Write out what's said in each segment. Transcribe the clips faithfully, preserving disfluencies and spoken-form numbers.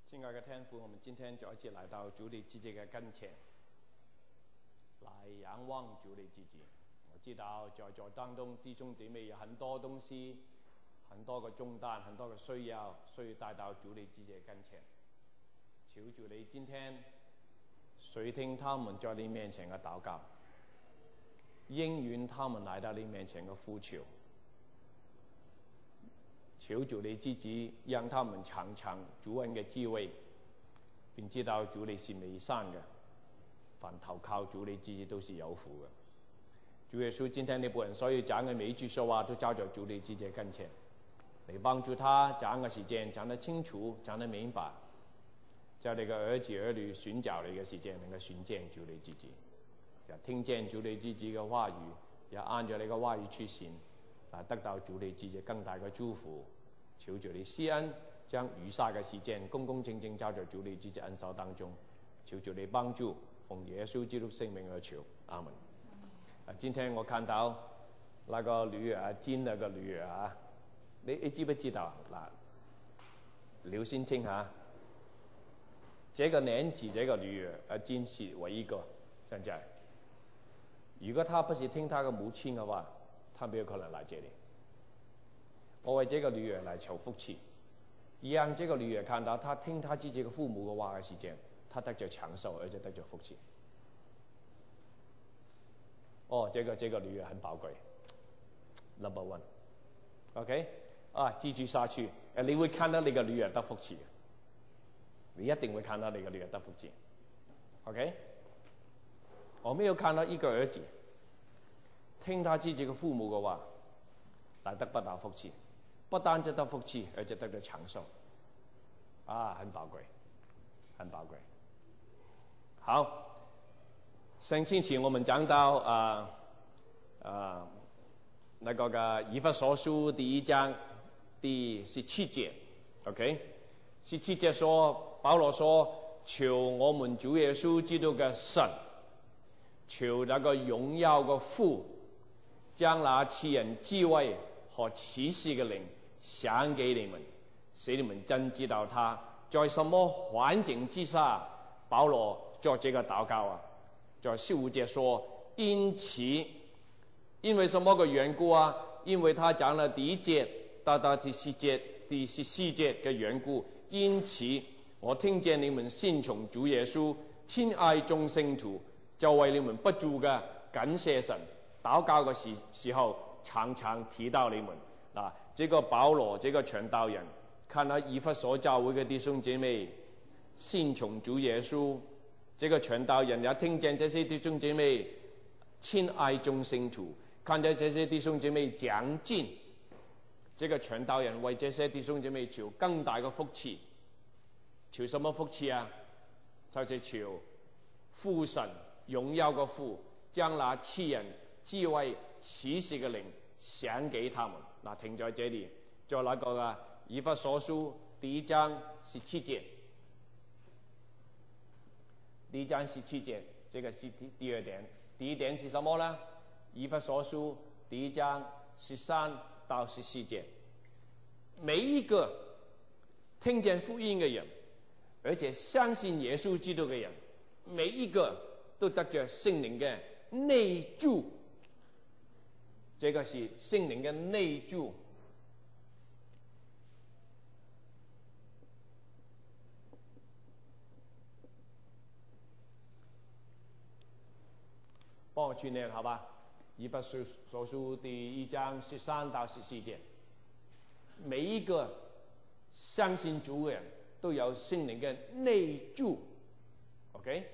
亲爱的天父，我们今天再一次来到主你自己的跟前，来仰望主你自己。我知道在座当中弟兄姊妹有很多东西，很多个重担，很多个需要，需要带到主你自己的跟前。求主你今天垂听他们在你面前的祷告，应允他们来到你面前的呼求。求主你自己让他们尝尝主恩的滋味，并知道主你是美善的，凡投靠主你自己都是有福的。主耶稣，今天你仆人所有讲的每一句说話都交在主你自己跟前，你幫助他講嘅時間講得清楚，講得明白，在你嘅兒子兒女尋找你嘅時間能夠尋見主你自己，也聽見主你自己嘅話語，也按照你嘅話語出現，來得到主你自己更大嘅祝福。求主你施恩，將餘下嘅時間公公正正交在主你自己恩手當中。求主你幫助，奉耶穌基督聖名而求，阿門。啊，今天我看到那個女兒金那個女兒啊，你你知不知道嗱？留心聽下，這個年紀這個女兒啊，金是唯一一個，現在如果她不是聽她的母親的話，她沒有可能來這裡。我為這個女兒來求福氣，讓這個女兒看到她聽她自己的父母的話的時間，她得着長壽，而且得着福氣。哦，這個這個女兒很寶貴 ，number one，OK， 啊，記住下去，誒，你會看到你個女兒得福氣，你一定會看到你個女兒得福氣 ，OK。我沒有看到一個兒子聽他自己的父母的話，來得不到福氣。不單只得福氣，而且得到長壽，啊，很寶貴，很寶貴。好，上星期我們講到啊啊那個嘅以弗所書第一章第十七節 ，OK， 十七節說保羅說，求我們主耶穌基督嘅神，求那個榮耀嘅父，將那賜人智慧和啟示嘅靈想給你們，使你們真知道他在什麼環境之下，保羅做這個禱告啊。在十五節說，因此，因為什麼個緣故啊？因為他講了第一節到到第十節、第十四節嘅緣故。因此，我聽見你們信從主耶穌，親愛眾聖徒，就為你們不住嘅感謝神。禱告嘅時時候，常常提到你們。嗱，這個保羅，這個傳道人，看到以弗所教會嘅弟兄姐妹信從主耶穌，這個傳道人也聽見這些弟兄姐妹親愛眾聖徒，看見這些弟兄姐妹長進，這個傳道人為這些弟兄姐妹求更大嘅福氣。求什麼福氣啊？就是求父神榮耀嘅父，將那賜人智慧啟示嘅靈想給他們。嗱，停在這裡，再來個嘅以弗所書第一章十七節，第一章十七節，這個是第第二點。第一點是什麼呢？以弗所書第一章十三到十四節，每一個聽見福音嘅人，而且相信耶穌基督嘅人，每一個都得着聖靈嘅內住。這個是聖靈嘅內住，幫我串念好吧？以弗所書第一章十三到十四節，每一個相信主嘅人都有聖靈嘅內住 ，OK？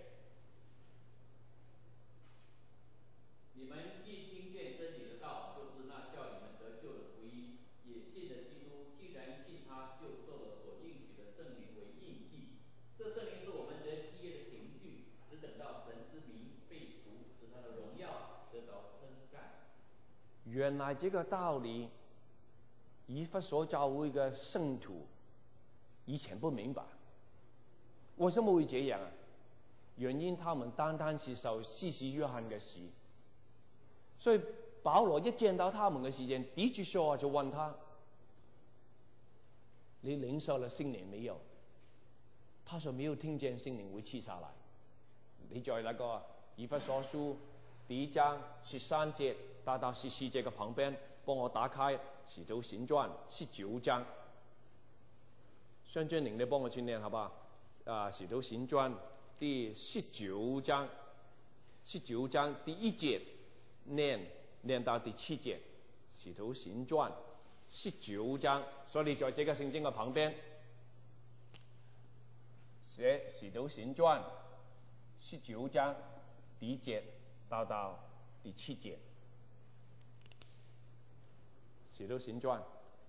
你們既聽見真理的道，就是那叫你們得救的福音，也信了基督。既然信他，就受了所應許的聖靈為印記。這聖靈是我們得基業的憑據，只等到神之名被贖，使他的榮耀得着稱讚。 原來這個道理，以弗所教會嘅聖徒以前不明白，為什麼會這樣啊？原因他們單單是受施洗約翰嘅洗。所以保羅一見到他們嘅時間，第一句說話就問他：你領受了聖靈沒有？ 他说没有听见圣灵会赐下来。你在那个以弗所书第一章十三节到到十四节嘅旁邊，幫我打開使徒行傳十九章。雙尊靈，你幫我去念好不好？啊，使徒行傳第十九章，十九章第一節念念到第七節，使徒行傳十九章。所以你在這個聖經嘅旁邊寫使徒行傳十九章第一節到到第七節，使徒行傳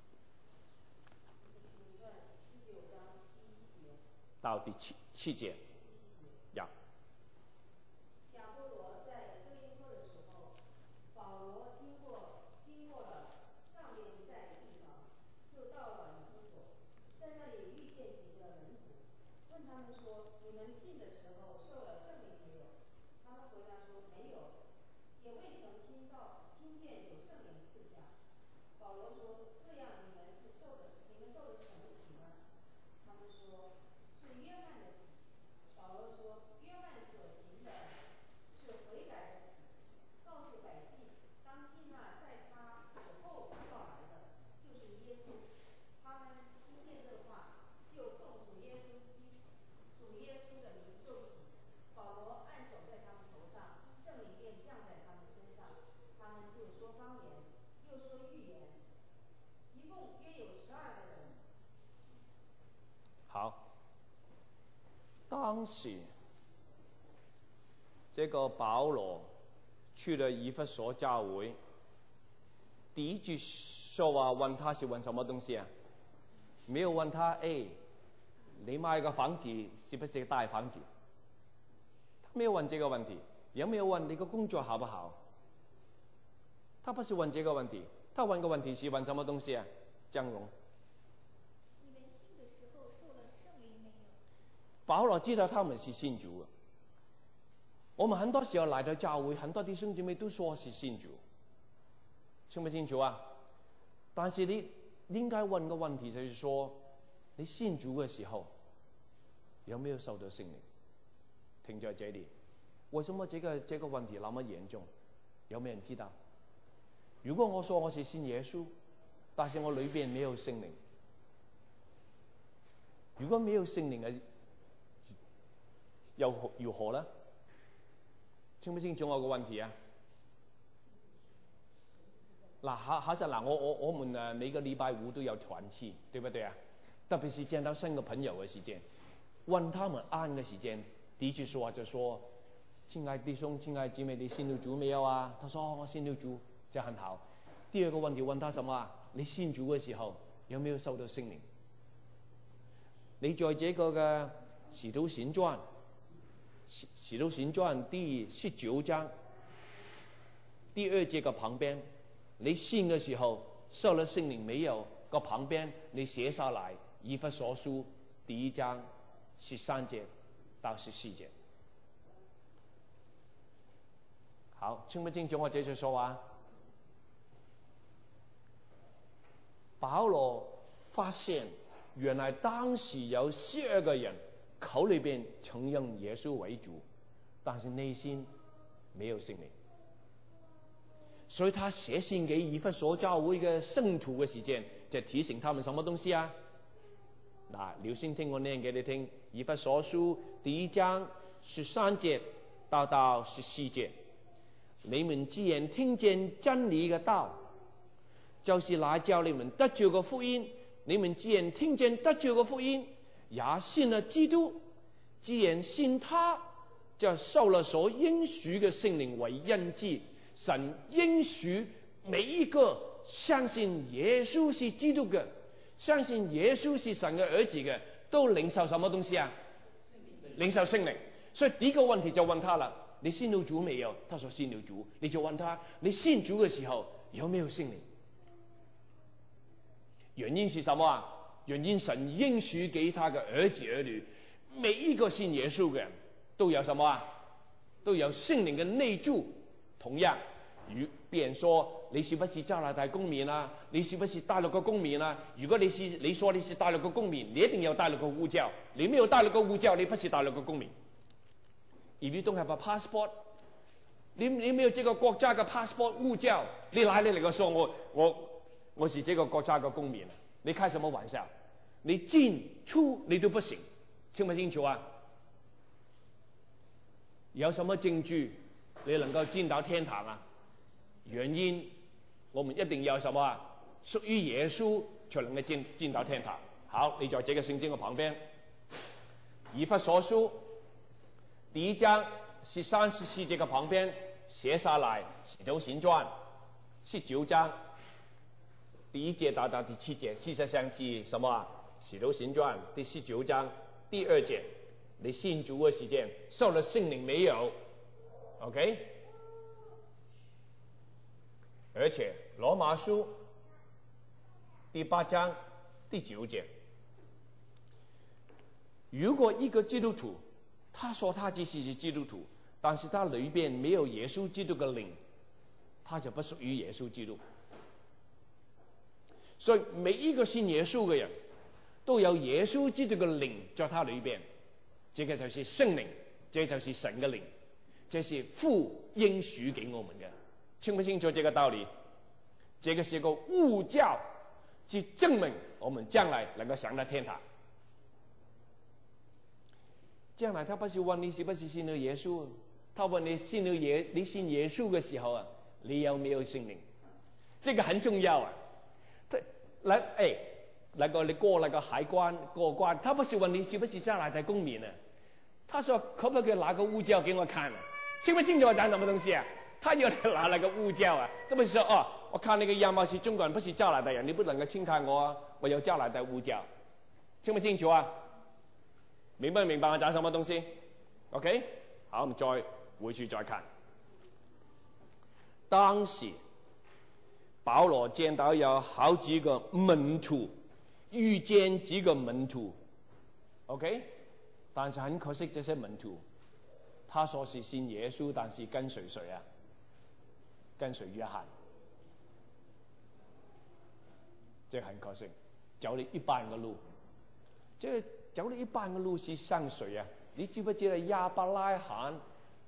到第七七節，呀。 亚波罗在哥林多的时候，保罗经过经过了上面一带的地方，就到了以弗所，在那里遇见几个门徒，问他们说：“你们信的时候受了圣灵没有？”他们回答说：“没有，也未曾听到听见有圣灵赐下。”保罗说：“这样你们是受的，你们受的什么洗呢？”他们说：“是约翰的洗。”保罗说：“约翰所行的是悔改的洗，告诉百姓，当信那在他以后到来的，就是耶稣。”他们听见这话，就奉主耶稣基主耶稣的名受洗。保罗按手在他们头上，圣灵便降在他们身上，他们就说方言，又说预言，一共约有十二个人。 好。當時這個保羅去了以弗所教會，第一句說話問他是問什麼東西啊？沒有問他，哎，你買個房子是不是個大房子？他沒有問這個問題。有沒有問你個工作好不好？他不是問這個問題，他問個問題是問什麼東西啊？張榮。保羅知道他們是信主的。我們很多時候來到教會，很多弟兄姊妹都說是信主，清不清楚啊？但是你應該問個問題就是說，你信主嘅時候有沒有受到聖靈？停在這裡。為什麼這個這個問題那麼嚴重？有沒有人知道？如果我說我是信耶穌，但是我裏邊沒有聖靈，如果沒有聖靈嘅，又如何呢？清不清楚我個問題啊？嗱，下下實嗱，我我我們誒每個禮拜五都有團契，對不對啊？特別是見到新嘅朋友嘅時間，問他們安嘅時間，第一句說話就說：親愛弟兄、親愛姊妹，你信了主沒有啊？他說：哦，我信了主，就很好。第二個問題問他什麼啊？你信主嘅時候有沒有受到聖靈？你在這個嘅使徒行傳使徒行傳第十九章第二節嘅旁邊，你信嘅時候受了聖靈沒有？個旁邊你寫下來以弗所書第一章十三節到十四節。好，清不清楚我這句說話？保羅發現原來當時有十二個人口裏邊承認耶穌為主，但是內心沒有聖靈，所以他寫信給以弗所教會嘅聖徒嘅時間，就提醒他們什麼東西啊？嗱，留心聽我念給你聽，以弗所書第一章十三節到到十四節，你們既然聽見真理嘅道，就是那叫你們得救嘅福音，你們既然聽見得救嘅福音，也信了基督，既然信他，就受了所應許嘅聖靈為印記。神應許每一個相信耶穌是基督嘅，相信耶穌是神嘅兒子嘅，都領受什麼東西啊？領受聖靈。所以第一個問題就問他啦：你信了主沒有？他說信了主。你就問他：你信主嘅時候有沒有聖靈？原因是什麼啊？原因神應許給他嘅兒子兒女，每一個信耶穌嘅人都有什麼啊？都有聖靈嘅內住。同樣， 如别人说你是不是加拿大公民啊？你是不是大陆的公民啊？如果你是你说你是大陆的公民，你一定要大陆的護照。你沒有大陸的護照，你不是大陸的公民。If you don't have a passport， 你你沒有這個國家嘅 passport 護照，你哪裡嚟個說我我我是這個國家嘅公民啊？你開什麼玩笑？你進出你都不行，清不清楚啊？有什麼證據你能夠進到天堂啊？原因我們一定要什麼啊？屬於耶穌才能夠進進到天堂。好，你在這個聖經嘅旁邊，以弗所書第一章十三十四節嘅旁邊寫下來，使徒行傳十九章第一節到到第七節，事實上是什麼啊？使徒行傳第十九章第二節，你信主嘅時間受了聖靈沒有 ？OK？ 而且羅馬書第八章第九節，如果一個基督徒，他說他自己是基督徒，但是他裏邊沒有耶穌基督嘅靈，他就不屬於耶穌基督。所以每一個信耶穌嘅人都有耶穌基督嘅靈在他裏邊，這個就是聖靈，這就是神嘅靈，這是父應許給我們嘅。清不清楚這個道理？這個是個護照，去證明我們將來能夠上到天堂。將來他不是問你是不是信了耶穌，他問你信了耶，你信耶穌嘅時候啊，你有沒有聖靈？這個很重要啊。他來哎，那個你過那個海關過關，他不是問你是不是加拿大公民啊？他說可不可以拿個護照給我看啊？清不清楚我講什麼東西啊？他要你拿那個護照啊，這麼說哦，我看那個樣貌是中國人，不是加拿大人，你不能夠輕看我啊，我有加拿大護照，清不清楚啊？明不明白我講什麼東西 ？OK， 好，我們再回去再看。當時保羅見到有好幾個門徒，遇見幾個門徒 ，OK， 但是很可惜這些門徒，他說是信耶穌，但是跟隨誰啊？跟隨約翰，這很可惜，走了一半嘅路。這走了一半嘅路是向誰啊？你知不知道亞伯拉罕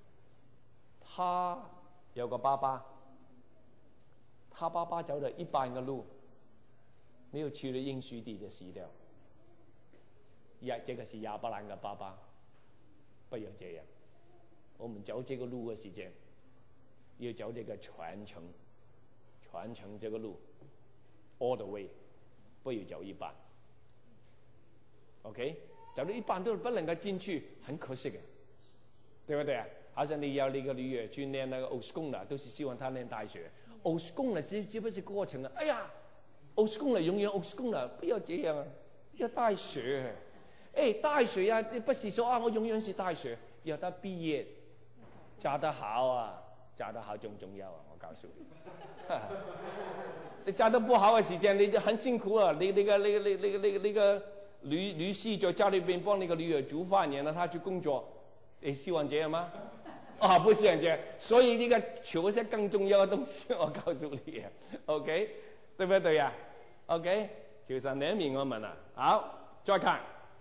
他有個爸爸，他爸爸走了一半嘅路，沒有去了應許地就死掉。呀，這個是亞伯蘭嘅爸爸，不要這樣。我們走這個路嘅時間，要走這個全程，全程這個路 all the way， 不要走一半。OK， 走到一半都不能夠進去，很可惜嘅，對不對啊？好像你要你個女兒去念那個 O S C O N A， 都是希望她念大學。O S C O N A 只只不是過程啊！哎呀 ，O S C O N A 永遠 O S C O N A， 不要這樣啊！要大學，哎，大學啊，不是說啊，我永遠是大學，要他畢業，嫁得好啊，嫁得好重重要啊！我告訴你，你嫁得不好嘅時間，你就很辛苦啊！你那個、那個、那個、那個、那個、那個女女婿在家裏邊幫那個女兒煮飯，然後他去工作，你希望這樣嗎？啊，不希望這樣，所以呢個求是更重要嘅東西，我告訴你啊 ，OK， 對不對呀 ？OK， 求神憐憫我們啊！好，再看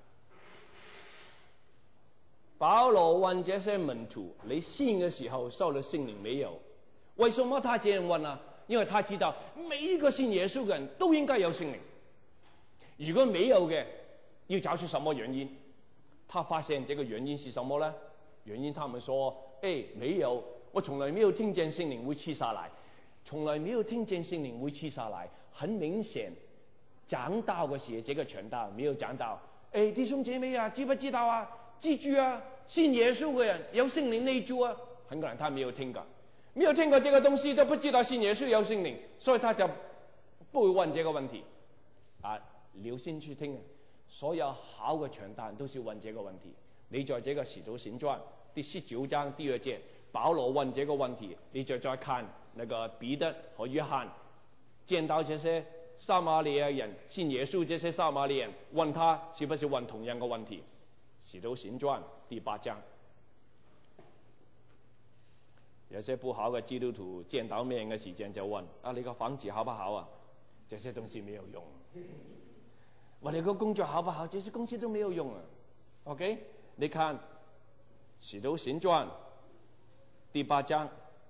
保羅問這些門徒：你信嘅時候受了聖靈沒有？為什麼他這樣問啊？因為他知道每一個信耶穌嘅人都應該有聖靈，如果沒有嘅，要找出什麼原因？他發現這個原因是什麼呢？原因他們說：哎，沒有，我從來沒有聽見聖靈會賜下來，從來沒有聽見聖靈會賜下來。很明顯，講道嘅時候，這個傳道沒有講到。哎，弟兄姐妹啊，知不知道啊？記住啊，信耶穌嘅人有聖靈內住啊。很可能他沒有聽過，沒有聽過這個東西，都不知道信耶穌有聖靈，所以他就不會問這個問題。啊，留心去聽啊！所有好嘅傳道都是問這個問題。你在這個使徒行傳第十九章第二節，保羅問這個問題，你就再看那個彼得和約翰見到這些撒瑪利亞人信耶穌，這些撒瑪利亞人問他是不是問同樣嘅問題。使徒行傳第八章， 有些不好的基督徒见到面的时间就问：啊，你个房子好不好啊？这些东西没有用。我哋個工作好不好？這些東西都沒有用啊。OK， 你看《使徒行傳》第八章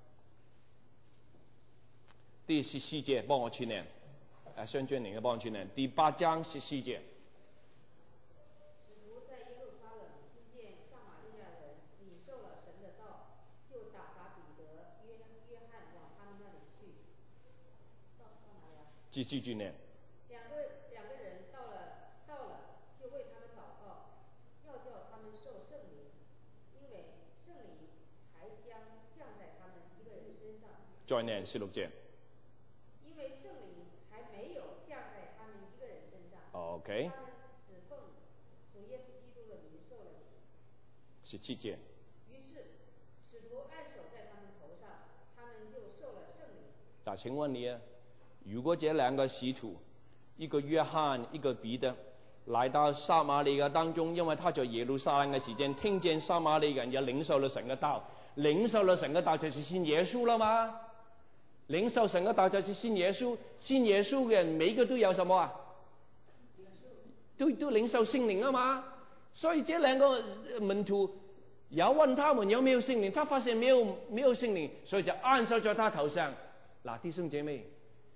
第十四節，幫我去念。誒，雙娟玲嘅幫我去念。第八章十四節。 使徒在耶路撒冷聽見撒瑪利亞人領受了神的道，就打發彼得、約約翰往他們那裡去。到到哪裡啊？ 繼續去念。 兩個兩個人到了到了，就為他們禱告，要叫他們受聖靈，因為聖靈還將降在他們一個人身上。 再念十六節。 因為聖靈還沒有降在他們一個人身上。 OK。 他們只奉主耶穌基督的名受了洗。 十七節。 於是使徒按手在他們頭上，他們就受了聖靈。 嗱，請問你啊，如果這兩個使徒，一個約翰，一個彼得，來到撒瑪利亞當中，因為他在耶路撒冷嘅時間，聽見撒瑪利亞人也領受了神嘅道，領受了神嘅道就是信耶穌啦嘛。領受神嘅道就是信耶穌，信耶穌嘅人每個都有什麼啊？都都領受聖靈啊嘛。所以這兩個門徒有問他們有沒有聖靈，他發現沒有沒有聖靈，所以就按手在他頭上。嗱，弟兄姐妹，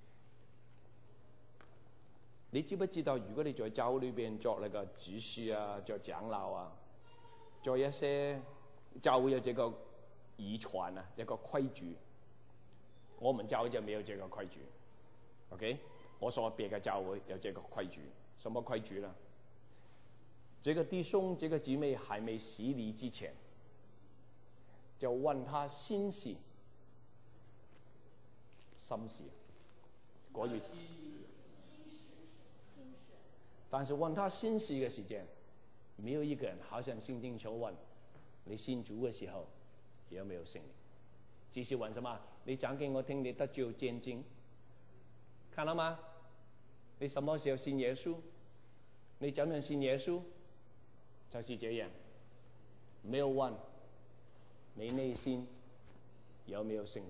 你知不知道？如果你在教會裏邊作那個主事啊，做長老啊，做一些教會有這個遺傳啊，一個規矩。我們教會就沒有這個規矩 ，OK？ 我所別嘅教會有這個規矩，什麼規矩呢？這個弟兄、這個姊妹還沒洗禮之前，就問他心事，心事，國語。但是問他心事嘅時間，沒有一個人好像聖經所問你信主嘅時候有沒有聖靈，只是問什麼？你講給我聽，你得救見證，看到嗎？你什麼時候信耶穌？你怎樣信耶穌？就是這樣，沒有問你內心有沒有聖靈。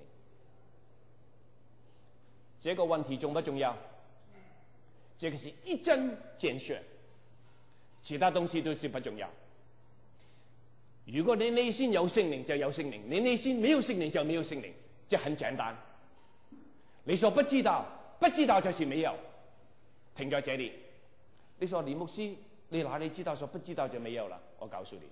這個問題重不重要？這個是一針見血，其他東西都是不重要。如果你內心有聖靈，就有聖靈；你內心沒有聖靈，就沒有聖靈。這很簡單。你說不知道，不知道就是沒有，停在這裡。你說李牧師，你哪裡知道說不知道就沒有了？我告訴你，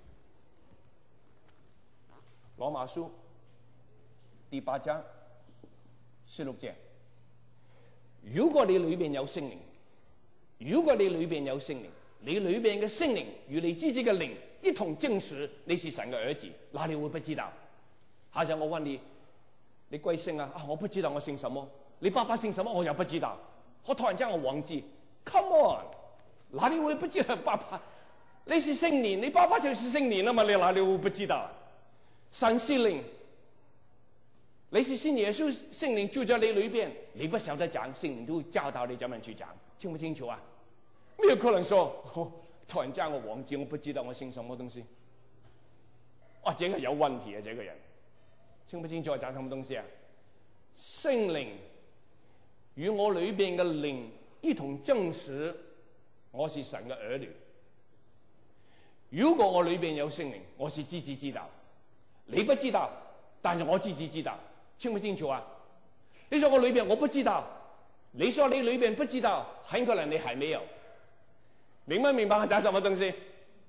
羅馬書第八章十六節，如果你裏邊有聖靈，如果你裏邊有聖靈，你裏邊嘅聖靈與你自己嘅靈一同證實你是神嘅兒子，哪裡會不知道？下次我問你，你貴姓啊？啊，我不知道我姓什麼。你爸爸姓什麼？我又不知道。我突然間我忘記 ，Come on， 哪裡會不知道爸爸？你是聖靈，你爸爸就是聖靈啦嘛，你哪裡會不知道？神是靈，你是信耶穌，聖靈住在你裏邊，你不曉得講，聖靈都會教導你怎樣去講，清不清楚啊？沒有可能說，哦，突然間我忘記，我不知道我姓什麼東西。哇，這個有問題啊！這個人清不清楚講什麼東西啊？聖靈與我裏邊嘅靈一同證實我是神嘅兒女。如果我裏邊有聖靈，我是自己知道，你不知道，但是我自己知道，清不清楚啊？你說我裏邊我不知道，你說你裏邊不知道，很可能你還沒有。明不明白我講什麼東西？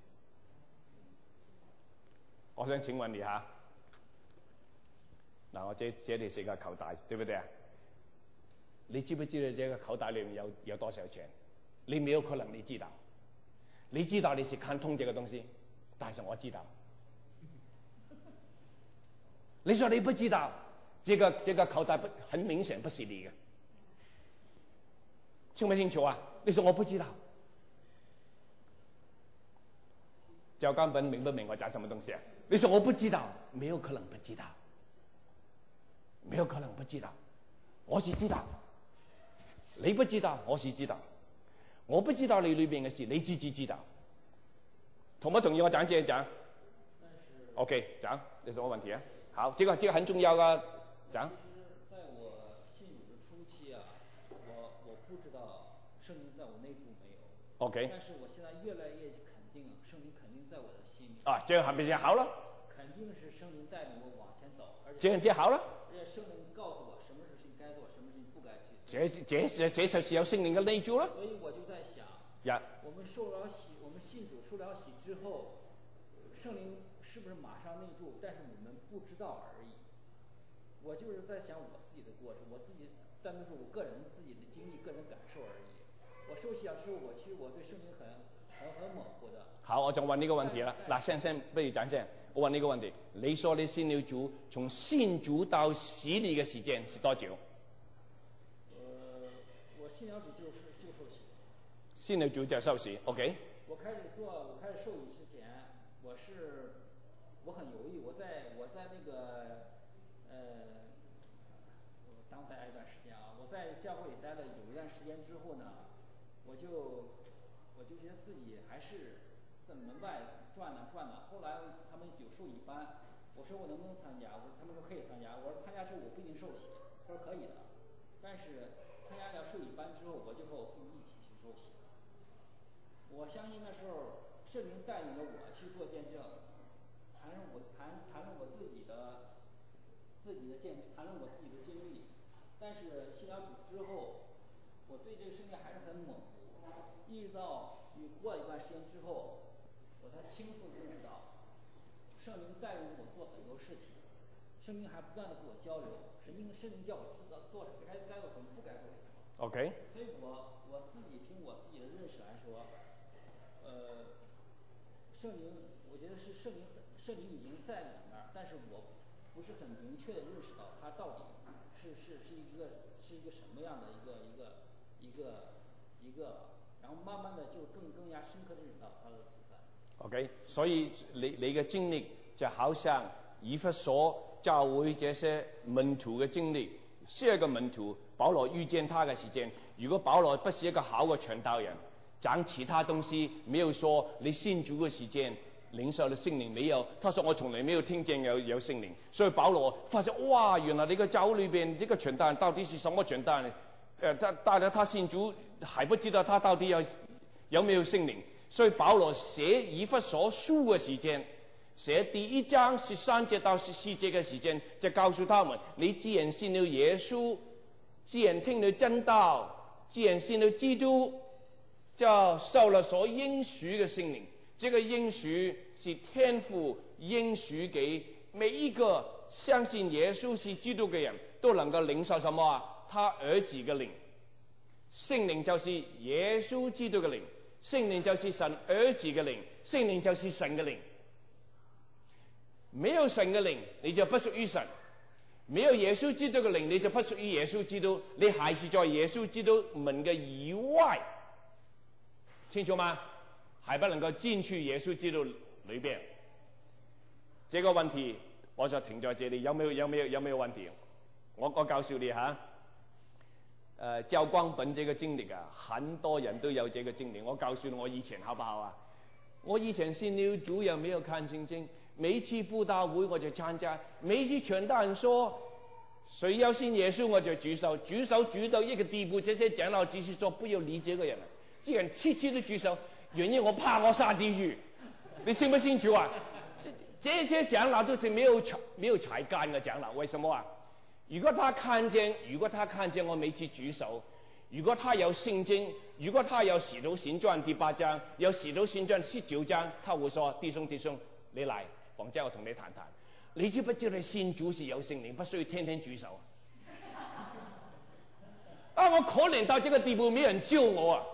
我想請問你下，嗱，我這這裡是個口袋，對不對啊？你知不知道這個口袋裡面有有多少錢？你沒有可能你知道，你知道你是看通這個東西，但是我知道。你說你不知道，這個這個口袋不很明顯不是你的，清不清楚啊？你說我不知道。教官本明不明我講什麼東西啊？你說我不知道，沒有可能不知道，沒有可能不知道，我是知道，你不知道，我是知道，我不知道你裏邊嘅事，你自己知道，同不同意我講這樣講 ？OK，講，有什麼問題啊？ 好，这个这个很重要啊，讲。 其实在我信主的初期啊，我我不知道圣灵在我内住没有。 OK。 但是我现在越来越肯定，圣灵肯定在我的心里。 啊，这样还比较好了。 肯定是圣灵带领我往前走，而且这样就好了。 而且圣灵告诉我什么事情该做，什么事情不该去做。 这这这这就是有圣灵的内住了。 所以我就在想， 呀， 我们受了洗，我们信主受了洗之后，圣灵是不是马上内住？但是我们不知道而已。我就是在想我自己的过程，我自己单独是我个人自己的经历、个人感受而已。我受洗了之后，我其实我对圣灵很很很模糊的。 好，我就问呢個問題啦。嗱，先先不如講先，我問呢個問題：你說你信了主，從信主到洗禮嘅時間是多久？ 呃，我信了主就是就受洗。 信了主就受洗 ，OK。 我開始做，我開始受洗之前，我是我很猶豫，我在我在那個呃，我當待一段時間啊，我在教會裡待了有一段時間之後呢，我就我就覺得自己還是在門外轉呢轉呢。後來他們有受洗班，我說我能不能參加？我說他們說可以參加。我說參加之後我不一定受洗，他說可以的。但是參加了受洗班之後，我就和我父母一起去受洗。我相信那時候聖靈帶領了我去做見證，談論我談談論我自己的自己的見，談論我自己的經歷。但是信了主之後，我對這個聖靈還是很模糊。一直到你過一段時間之後，我才清楚認識到，聖靈帶領我做很多事情，聖靈還不斷地跟我交流，聖靈聖靈叫我知道做什麼，該該做什麼，不該做什麼。 OK。 所以我我自己憑我自己的認識來說，呃，聖靈，我覺得是聖靈，聖靈已經在裡面，但是我不是很明確地認識到它到底是是是一個是一個什麼樣的一個一個一個一個，然後慢慢的就更更加深刻地認識到它的存在。OK， 所以你你嘅經歷就好像以弗所教會這些門徒嘅經歷，是一個門徒保羅遇見他嘅時間，如果保羅不是一個好嘅傳道人，講其他東西，沒有說你信主嘅時間領受了聖靈沒有？他說我從來沒有聽見有有聖靈，所以保羅發現哇，原來你個教會裏邊這個傳道人到底是什麼傳道人？呃，他大家他信主還不知道他到底有有沒有聖靈，所以保羅寫以弗所書嘅時間，寫第一章十三節到十四節嘅時間，就告訴他們：你既然信了耶穌，既然聽了真道，既然信了基督，就受了所應許嘅聖靈。這個應許是天父應許給每一個相信耶穌是基督嘅人，都能夠領受什麼啊？他兒子嘅靈。聖靈就是耶穌基督嘅靈，聖靈就是神兒子嘅靈，聖靈就是神嘅靈。沒有神嘅靈，你就不屬於神；沒有耶穌基督嘅靈，你就不屬於耶穌基督。你還是在耶穌基督門嘅以外，清楚嗎？還不能夠進去耶穌基督裏邊。這個問題我就停在這裏，有沒有有沒有有沒有問題？我我告訴你哈。呃，教光本這個經歷啊，很多人都有這個經歷。我告訴你，我以前好不好啊？我以前信了主又沒有看聖經，每一次布道會我就參加，每一次傳道人說誰要信耶穌我就舉手，舉手舉到一個地步，這些長老只是說不要理這個人了，這個人次次都舉手，原因我怕我下地獄。你信不信主啊？這這些長老都是沒有沒有才幹的長老，為什麼啊？如果他看見，如果他看見我每次舉手，如果他有聖經，如果他有《使徒行傳》第八章，有《使徒行傳》十九章，他會說：弟兄弟兄，你嚟，房姐我同你談談。你知不知你信主是有聖靈，不需要天天舉手啊！我可憐到這個地步，沒人救我啊！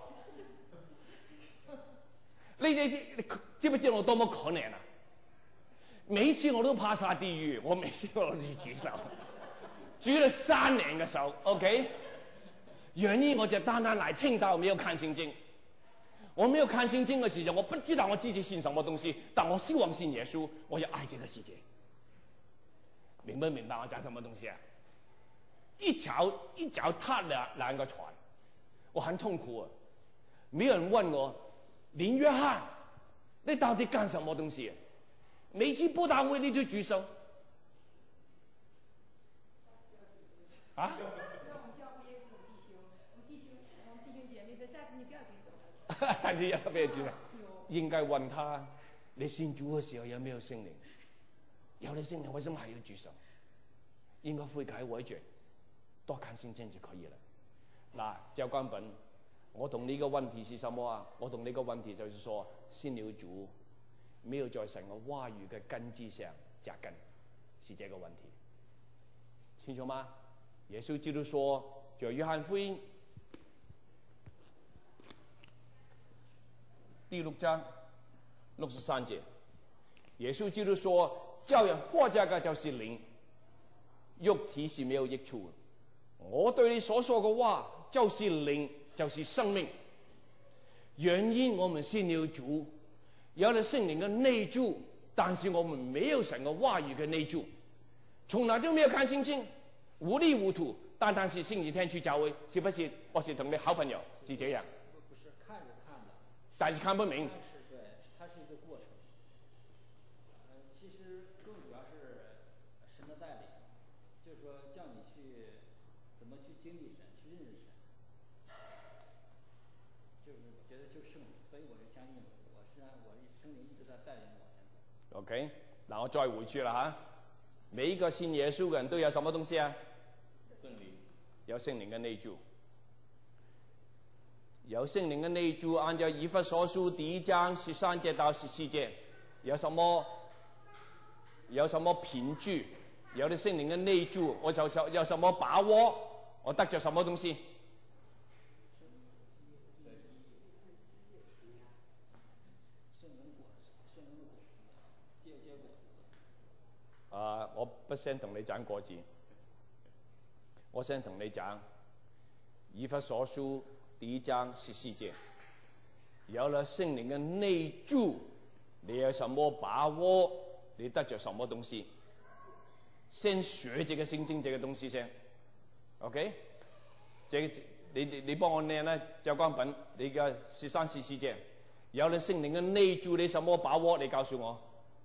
你你你知不知我多麼可憐啊？每次我都怕下地獄，我每次我都舉手。舉了三年嘅手 ，OK， 原因我就單單來聽到，沒有看聖經。我沒有看聖經嘅時候，我不知道我自己信什麼東西，但我希望信耶穌，我要愛這個世界。明不明白我講什麼東西啊？一腳一腳踏兩兩個船，我很痛苦啊！沒有人問我林約翰，你到底幹什麼東西啊？每次布道會你就舉手。 啊？ 那我们教会也有这种弟兄，我们弟兄，我们弟兄姐妹说，下次你不要举手。 下次要不要举手？应该问他，你信主嘅時候有沒有聖靈？有了聖靈，為什麼還要舉手？應該悔改悔罪，多看聖經就可以了。嗱，教官本，我同你個問題是什麼啊？我同你個問題就是說，信了主，沒有在神嘅話語嘅根基上扎根，是這個問題，清楚嗎？耶穌基督說，在約翰福音第六章六十三節，耶穌基督說，叫人活着嘅就是靈，肉體是沒有益處。我對你所說嘅話就是靈，就是生命。原因我們信了主，有了聖靈嘅內住，但是我們沒有神嘅話語嘅內住，從來都沒有看聖經，糊裡糊塗，單單是星期天去教會，是不是？我是同你好朋友，是這樣。 不是看着看的， 但是看不明。 是对，它是一个过程。呃，其实更主要是神的带领，就是说叫你去怎么去经历神，去认识神。就是我觉得就是圣灵，所以我就相信我是让我圣靈一直在帶領我往前走。 OK， 嗱我再回處啦嚇，每一個信耶穌嘅人都有什麼東西啊？ 聖靈， 有聖靈嘅內住，有聖靈嘅內住，按照以弗所書第一章十三節到十四節，有什麼有什麼憑據？有啲聖靈嘅內住，我就有什麼把握？我得咗什麼東西？啊！我不想同你講果子，我想同你講以弗所書第一章十四節，有了聖靈嘅內住，你有什麼把握？你得着什麼東西？先學這個聖經這個東西先 ，OK？ 這個你你你幫我念啦，教官本你嘅十三十四節，有了聖靈嘅內住，你什麼把握？你告訴我。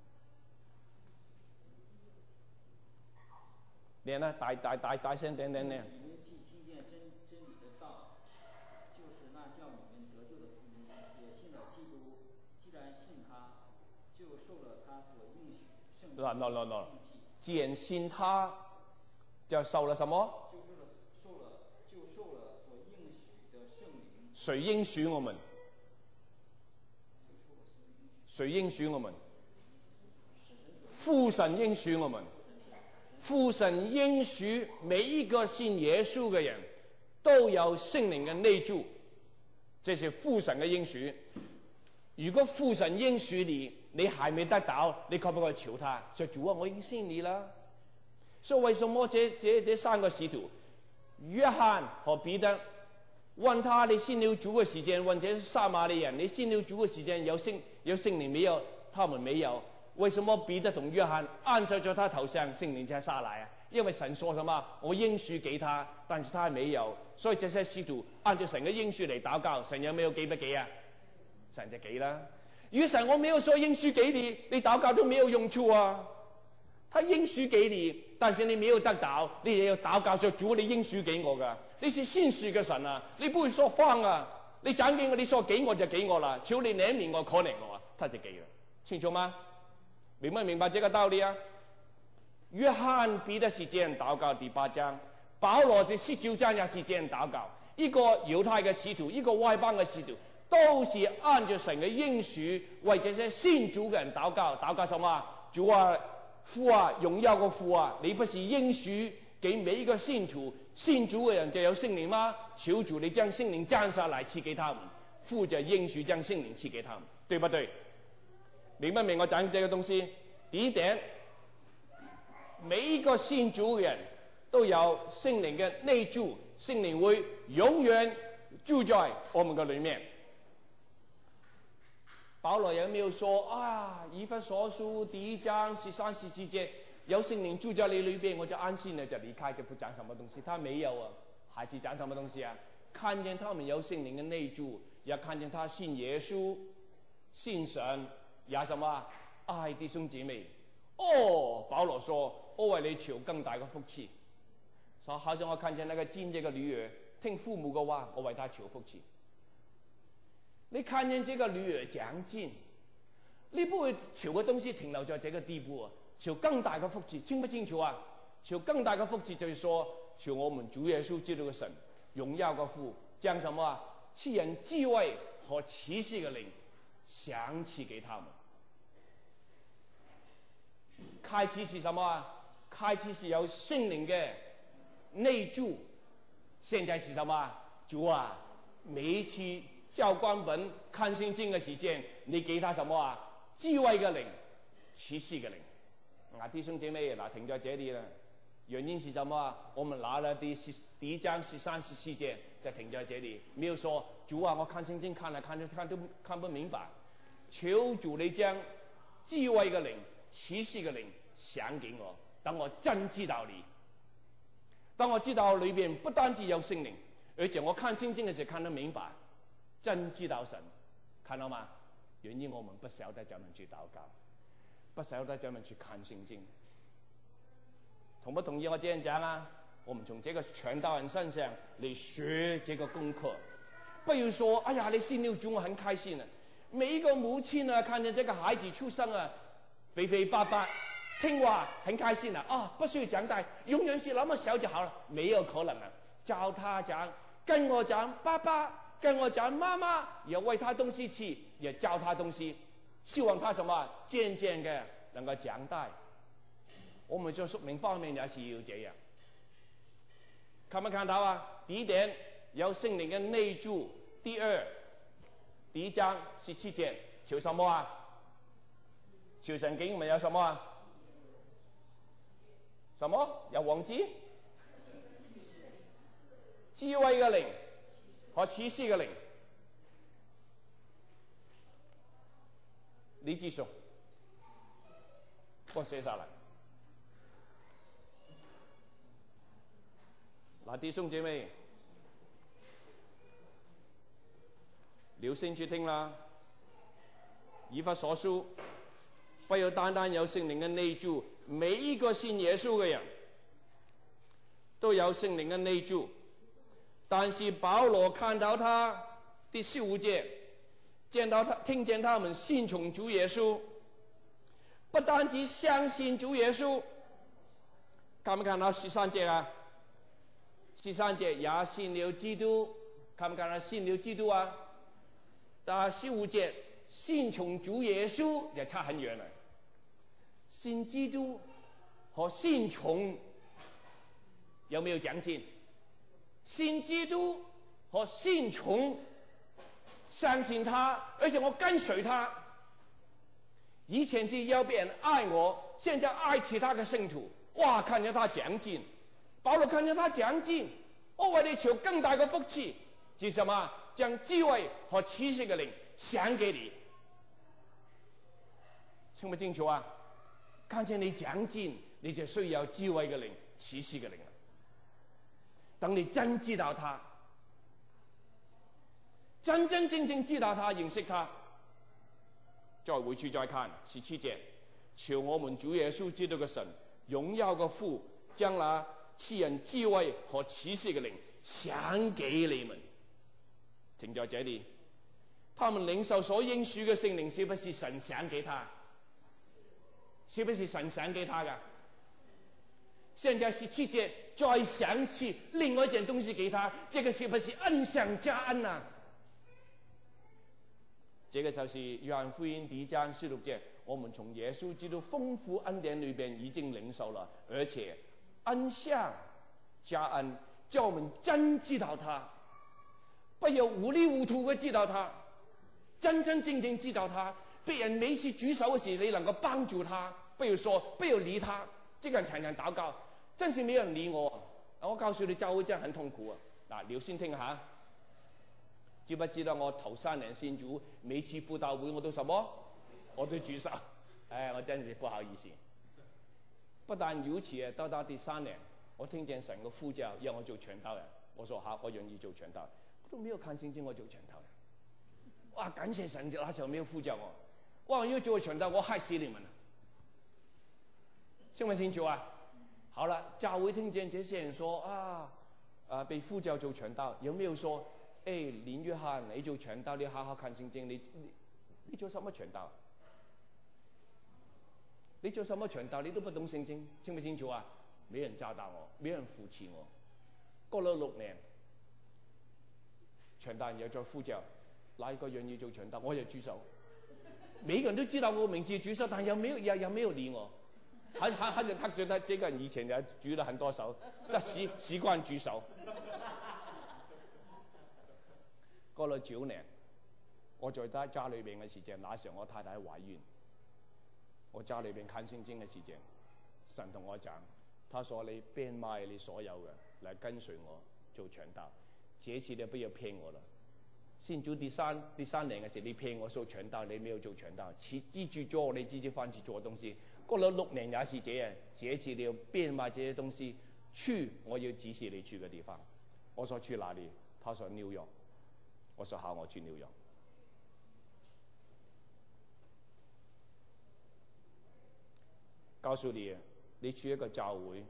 念啦，大大大大聲點點念。 你們既聽見真真理的道，就是那叫你們得救的福音，也信了基督。既然信他，就受了他所應許聖靈的 no no no， 印記。 既然信他，就受了什麼？ 就受了受了就受了所應許的聖靈。 誰應許我們？誰應許我們？父神應許我們。父神應許每一個信耶穌嘅人都有聖靈嘅內住，這是父神嘅應許。如果父神應許你，你還沒得到，你可不可以求他？說主啊，我已經信你啦。所以為什麼這這這三個使徒約翰和彼得問他：你信了主嘅時間，或者是撒瑪利人，你信了主嘅時間有聖有聖靈沒有？他們沒有。為什麼彼得同約翰按在咗他頭上，聖靈才下來啊？因為神說什麼？我應許給他，但是他還沒有，所以這些使徒按照神嘅應許嚟禱告，神有沒有給不給啊？神就給啦。如果神我沒有說應許給你，你禱告都沒有用處啊。他應許給你，但是你沒有得到，你也要禱告說主，你應許給我噶，你是信實嘅神啊，你不會說謊啊。你講給我，你說給我就給我啦，求你憐憫我，可憐我，他就給了，清楚嗎？明不明白這個道理啊？約翰彼得是這樣禱告，第八章；保羅的十九章也是這樣禱告。一個猶太嘅使徒，一個外邦嘅使徒，都是按照神嘅應許為這些信主嘅人禱告。禱告什麼？主啊，父啊，榮耀嘅父啊，你不是應許給每一個信徒信主嘅人就有聖靈嗎？求主你將聖靈降下來賜給他們，父就應許將聖靈賜給他們，對不對？明不明我講這個東西？第一點，每一個信主嘅人都有聖靈嘅內住，聖靈會永遠住在我們嘅裏面。保羅有沒有說啊？以弗所書第一章十三十四節，有聖靈住在你裏邊，我就安心了，就離開，就不講什麼東西。他沒有啊，還是講什麼東西啊？看見他們有聖靈嘅內住，也看見他信耶穌、信神。有什麼愛弟兄姊妹？哦，保羅說：我為你求更大嘅福氣， 所以好像我看见那個尖這個女兒聽父母嘅話，我為她求福氣。你看見這個女兒長進，你不會求嘅東西停留在這個地步啊，求更大嘅福氣，清不清楚啊？求更大嘅福氣就是說，求我們主耶穌基督嘅神榮耀嘅父，將什麼啊？賜人智慧和啟示嘅靈，賞賜給他們。開啟是什麼啊？開啟是有聖靈嘅內住。現在是什麼？主啊，每一次教官本看聖經嘅時間，你給他什麼啊？智慧嘅靈，啟示嘅靈。啊，弟兄姐妹，嗱，停在這裡啦。原因是什麼啊？我們拿了第十第一章十三十四節，就停在這裡，沒有說主啊，我看聖經看來看去看都看不明白，求主你將智慧嘅靈、啟示嘅靈賞給我，等我真知道你。當我知道裏邊不單止有聖靈，而且我看聖經嘅時候看得明白，真知道神，看到嗎？原因我們不曉得怎樣去禱告，不曉得怎樣去看聖經。同不同意我這樣講啊？我們從這個傳道人身上嚟學這個功課，不要說哎呀，你信了主我很開心啊！每一個母親啊，看見這個孩子出生啊，肥肥白白，聽話，很開心啊！啊，不需要長大，永遠是那麼小就好了，沒有可能啊！教他講，跟我講爸爸，跟我講媽媽，也餵他東西吃，也教他東西，希望他什麼漸漸的能夠長大。我們在屬靈方面也是要這樣。看沒看到啊？第一點有聖靈嘅內住，第二，第一章十七節求什麼啊？求神給我們有什麼啊？什麼？有忘記？智慧嘅靈和啟示嘅靈。你記住，我寫下來。嗱，弟兄姐妹，留心去聽啦。以弗所書不要單單有聖靈嘅內住，每一個信耶穌嘅人都有聖靈嘅內住。但是保羅看到他第十五節，見到他聽見他們信從主耶穌，不單止相信主耶穌，看唔看到十三節啊？十三節也信了基督，看唔看到信了基督啊？但十五節信從主耶穌也差很遠了。信基督和信從有沒有講進？信基督和信從，相信他，而且我跟隨他。以前是要別人愛我，現在愛其他的聖徒。哇，看見他講進，保羅看見他講進，我為你求更大的福氣，是什麼？將智慧和啟示的靈賞給你。清不清楚啊？看見你講進，你就需要智慧的靈、啟示的靈。等你真知道他，真真正正知道他、認識他，再回去再看十七節，求我們主耶穌基督嘅神、榮耀嘅父，將那賜人智慧和啟示嘅靈賞給你們。停在這裏，他們領受所應許嘅聖靈，是不是神賞給他？是不是神賞給他的？現在十七節再賞賜另外一件東西給他，這個是不是恩上加恩啊？這個就是約翰福音第一章十六節，我們從耶穌基督豐富恩典裏邊已經領受了，而且恩上加恩，叫我們真知道他，不要糊裡糊塗嘅知道他，真真正正知道他。別人每次舉手嘅時，你能夠幫助他，不要說不要理他。這個人常常禱告，真是沒有人理我。我告訴你，教會真係很痛苦啊！嗱，你要先聽下，知不知道我頭三年信主，每次佈道會我都什麼？我都舉手。唉，我真是不好意思。不但如此啊，到到第三年，我聽見神嘅呼召，讓我做傳道人。我說好，我願意做傳道人。我都沒有看聖經，我做傳道人。哇！感謝神，那時候沒有呼召我。哇！要做傳道，我害死你們了。清唔清楚啊？ 好了，教会听见这些人说啊，啊被呼叫做传道，有没有说，哎，林约翰你做传道，你好好看圣经，你你你做什么传道？你做什么传道？你都不懂圣经，清不清楚啊？没人教导我，没人扶持我。過了六年，傳道人又再呼叫，哪一個願意做傳道？我就舉手。每個人都知道我名字舉手，但又沒有又又沒有理我。還還還是他覺得這個人以前也舉了很多手，即係習習慣舉手。過了九年，我在家家裏邊嘅時間，那時候我太太懷孕，我家裏邊看聖經嘅時間，神同我講，他說你變賣你所有嘅。來跟隨我做傳道，這次你不要騙我啦！先祖第三第三年嘅時，你騙我做傳道，你沒有做傳道，自自己做你自己翻去做東西。過了六年也是這樣，這次你要變賣這些東西，去我要指示你去嘅地方。我說去哪裡？他說紐約。我說好，我去紐約。告訴你，你去一個教會。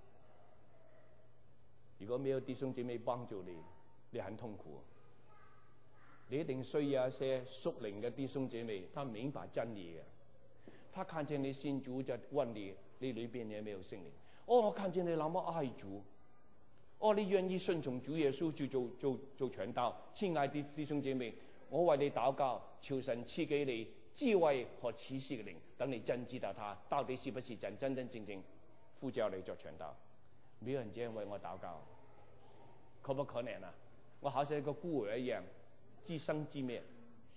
如果沒有弟兄姐妹幫助你，你很痛苦。你一定需要一些屬靈嘅弟兄姐妹，他明白真理嘅。他看見你信主就問你，你裏邊有沒有聖靈？哦，我看見你那麼愛主。哦，你願意順從主耶穌去做做做傳道。親愛的弟兄姐妹，我為你禱告，求神賜給你智慧和啟示嘅靈，等你真知道他到底是不是真真真正正呼召你做傳道。沒有人這樣為我禱告，可不可能啊？我好似一個孤兒一樣，自生自滅。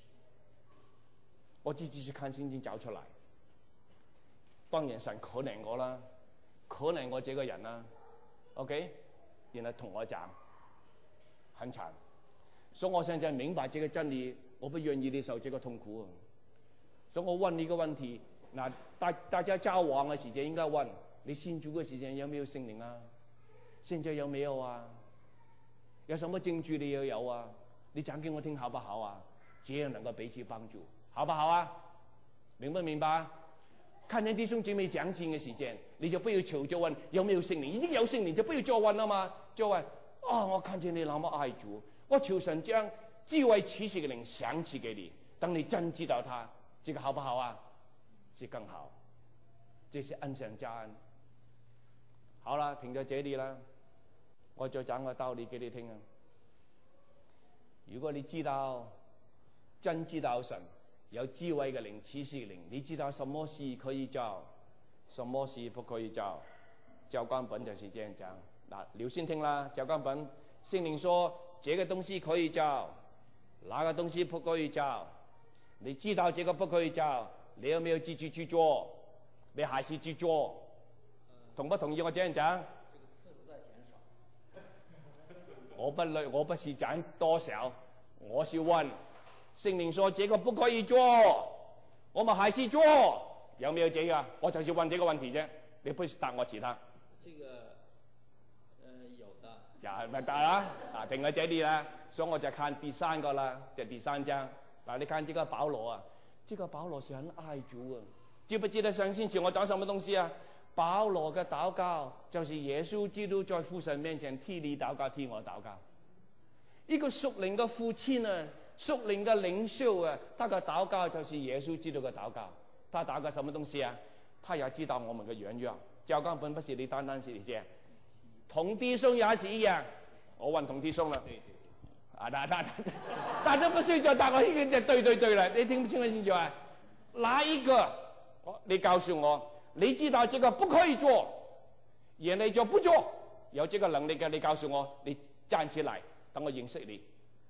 我自己去看聖經找出來。當然神可能我啦，可能我這個人啦 ，OK？ 然後同我講，很慘。所以我現在明白這個真理，我不願意你受這個痛苦。所以我問你一個問題，嗱，大大家交往嘅時間應該問。你信主嘅時間有沒有聖靈啊？現在有沒有啊？有什麼證據你要有啊？你講給我聽好不好啊？這樣能夠彼此幫助，好不好啊？明不明白？看見弟兄姐妹講經嘅時間，你就不要求就問有沒有聖靈，已經有聖靈就不要再問啦嘛，就問啊，我看見你那麼愛主，我求神將智慧啟示嘅靈賞賜給你，等你真知道他，這個好不好啊？這更好，這是恩上加恩。好啦，停在這裡啦，我再講個道理給你聽啊。如果你知道真知道神有智慧嘅靈、啟示嘅靈，你知道什麼事可以做，什麼事不可以做，教官本就是這樣講。嗱，留心聽啦，教官本聖靈說這個東西可以做，那個東西不可以做。你知道這個不可以做，你有沒有自己去做？你還是去做？同不同意我這樣講？這個次數在減少。我不累，我不是講多少，我是問聖靈說這個不可以做，我們還是做，有沒有這個？我就是問這個問題啫，你不是答我其他。 這個，呃，有的。 有咪得啦？啊，停喺這裡啦，所以我就看第三個啦，就第三章。嗱，你看這個保羅啊，這個保羅是很愛主啊，知不知道上星期我講什麼東西啊？保羅嘅禱告就是耶穌基督在父神面前替你禱告，替我禱告。一個屬靈嘅父親啊，屬靈嘅領袖啊，他嘅禱告就是耶穌基督嘅禱告。他禱告什麼東西啊？他也知道我們嘅軟弱。教官本不是你單單是你這樣，同弟兄也是一樣。我問同弟兄啦。對對對。啊，大大大，大家不需要再答我呢個就對對對啦。你聽唔清楚清楚啊？哪一個？你告訴我。你知道這個不可以做，而你就不做，有這個能力嘅，你告訴我，你站起來，等我認識你。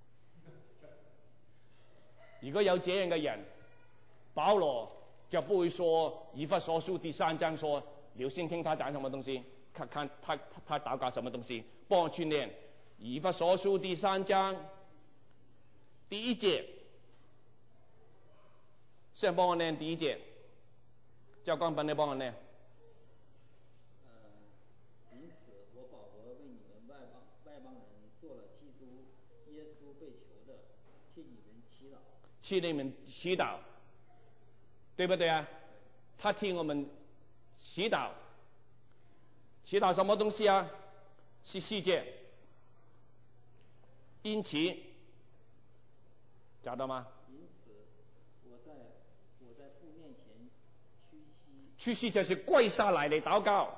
如果有這樣嘅人，保羅就不會說以弗所書第三章說，留心聽他講什麼東西，看看他他禱告什麼東西，幫我去念以弗所書第三章第一節，先幫我念第一節。教官本，你幫我念。 呃，因此我保羅為你們外邦外邦人做了基督耶穌被囚的，替你們祈禱。 替你們祈禱，對不對啊？他替我們祈禱， 其他什么东西啊？十四节，因此，找到吗？ 因此，我在我在父面前屈膝。 屈膝就是跪下来嚟祷告。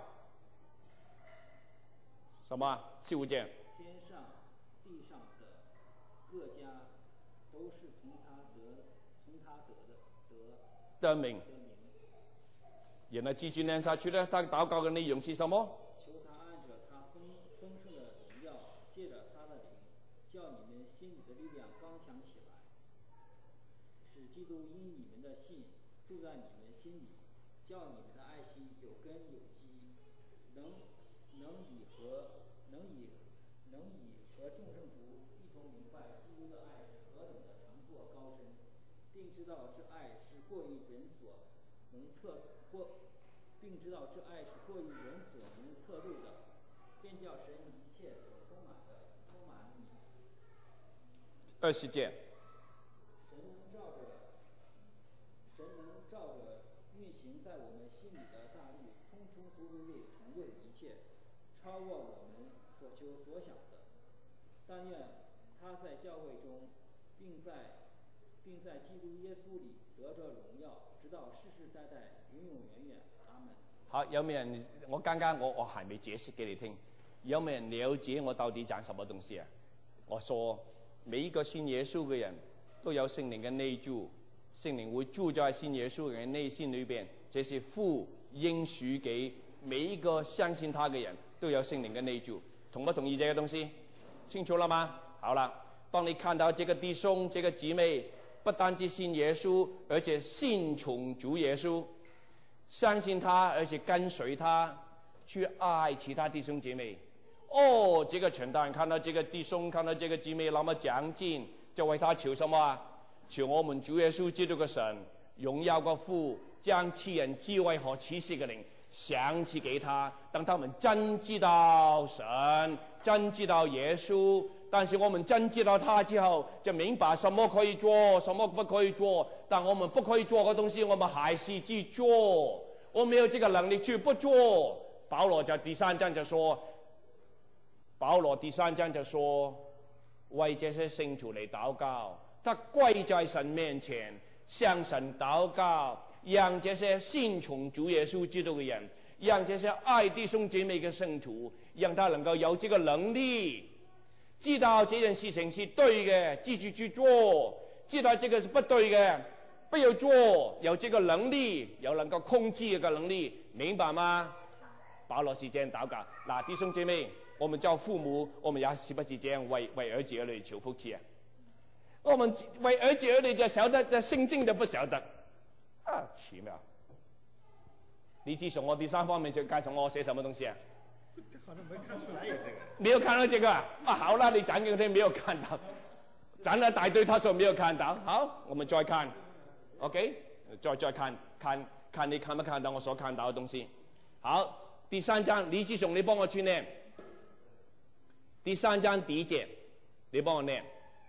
什么？十五节。 天上地上的各家都是从他得从他得的得得名。 得名。 然后继续念下去呢，他祷告的内容是什么？ 求他按着他丰丰盛的荣耀，借着他的灵，叫你们心里的力量刚强起来，使基督因你们的信住在你们心里，叫你们的爱心有根有基，能能以和能以能以和众圣徒一同明白基督的爱是何等的长阔高深，并知道这爱是过于人所能测过，并知道这爱是过于人所能测度的，便叫神一切所充满的充满你。 二十节。 神能照着神能照着运行在我们心里的大力，充充足足地成就一切，超过我们所求所想的。但愿他在教会中，并在并在基督耶稣里得着荣耀，直到世世代代永永远远。阿门。 好，有没有人？我刚刚我我还没解释给你听，有没有人了解我到底讲什么东西啊？我说每一个信耶稣嘅人都有聖靈嘅內住，聖靈會住在信耶穌嘅內心裏邊，這是父應許給每一個相信他嘅人都有聖靈嘅內住。同不同意這個東西？清楚了嗎？好了，當你看到這個弟兄、這個姊妹不單止信耶穌，而且信從主耶穌，相信他，而且跟隨他，去愛其他弟兄姐妹。哦，這個全單看到這個弟兄，看到這個姊妹那麼講經，就為他求什麼啊？求我們主耶穌基督嘅神，榮耀嘅父，將賜人智慧和啟示嘅靈賞賜給他，等他們真知道神，真知道耶穌。但是我們真知道他之後，就明白什麼可以做，什麼不可以做。但我們不可以做嘅東西，我們還是去做。我沒有這個能力去不做。保羅在第三章就說，保羅第三章就說，為這些聖徒嚟禱告，他跪在神面前，向神禱告，讓這些信從主耶穌基督嘅人，讓這些愛弟兄姐妹嘅聖徒，讓他能夠有這個能力，知道這件事情是對嘅，繼續去做；知道這個是不對嘅，不要做。有這個能力，有能夠控制嘅能力，明白嗎？保羅是這樣禱告。嗱，弟兄姐妹，我們做父母，我們也是不是這樣為為兒子兒女求福氣啊？我們為兒子兒女就曉得，這聖經都不曉得啊，奇妙！你自從我第三方面就介紹我寫什麼東西啊？ 好像沒看出來有這個。 沒有看到這個啊？啊，好啦，你講給我聽，沒有看到，講了大堆，他說沒有看到。好，我們再看 ，OK， 再再看看看你看不看到我所看到的東西。好，第三章，李志雄，你幫我去念。第三章第一節，你幫我念。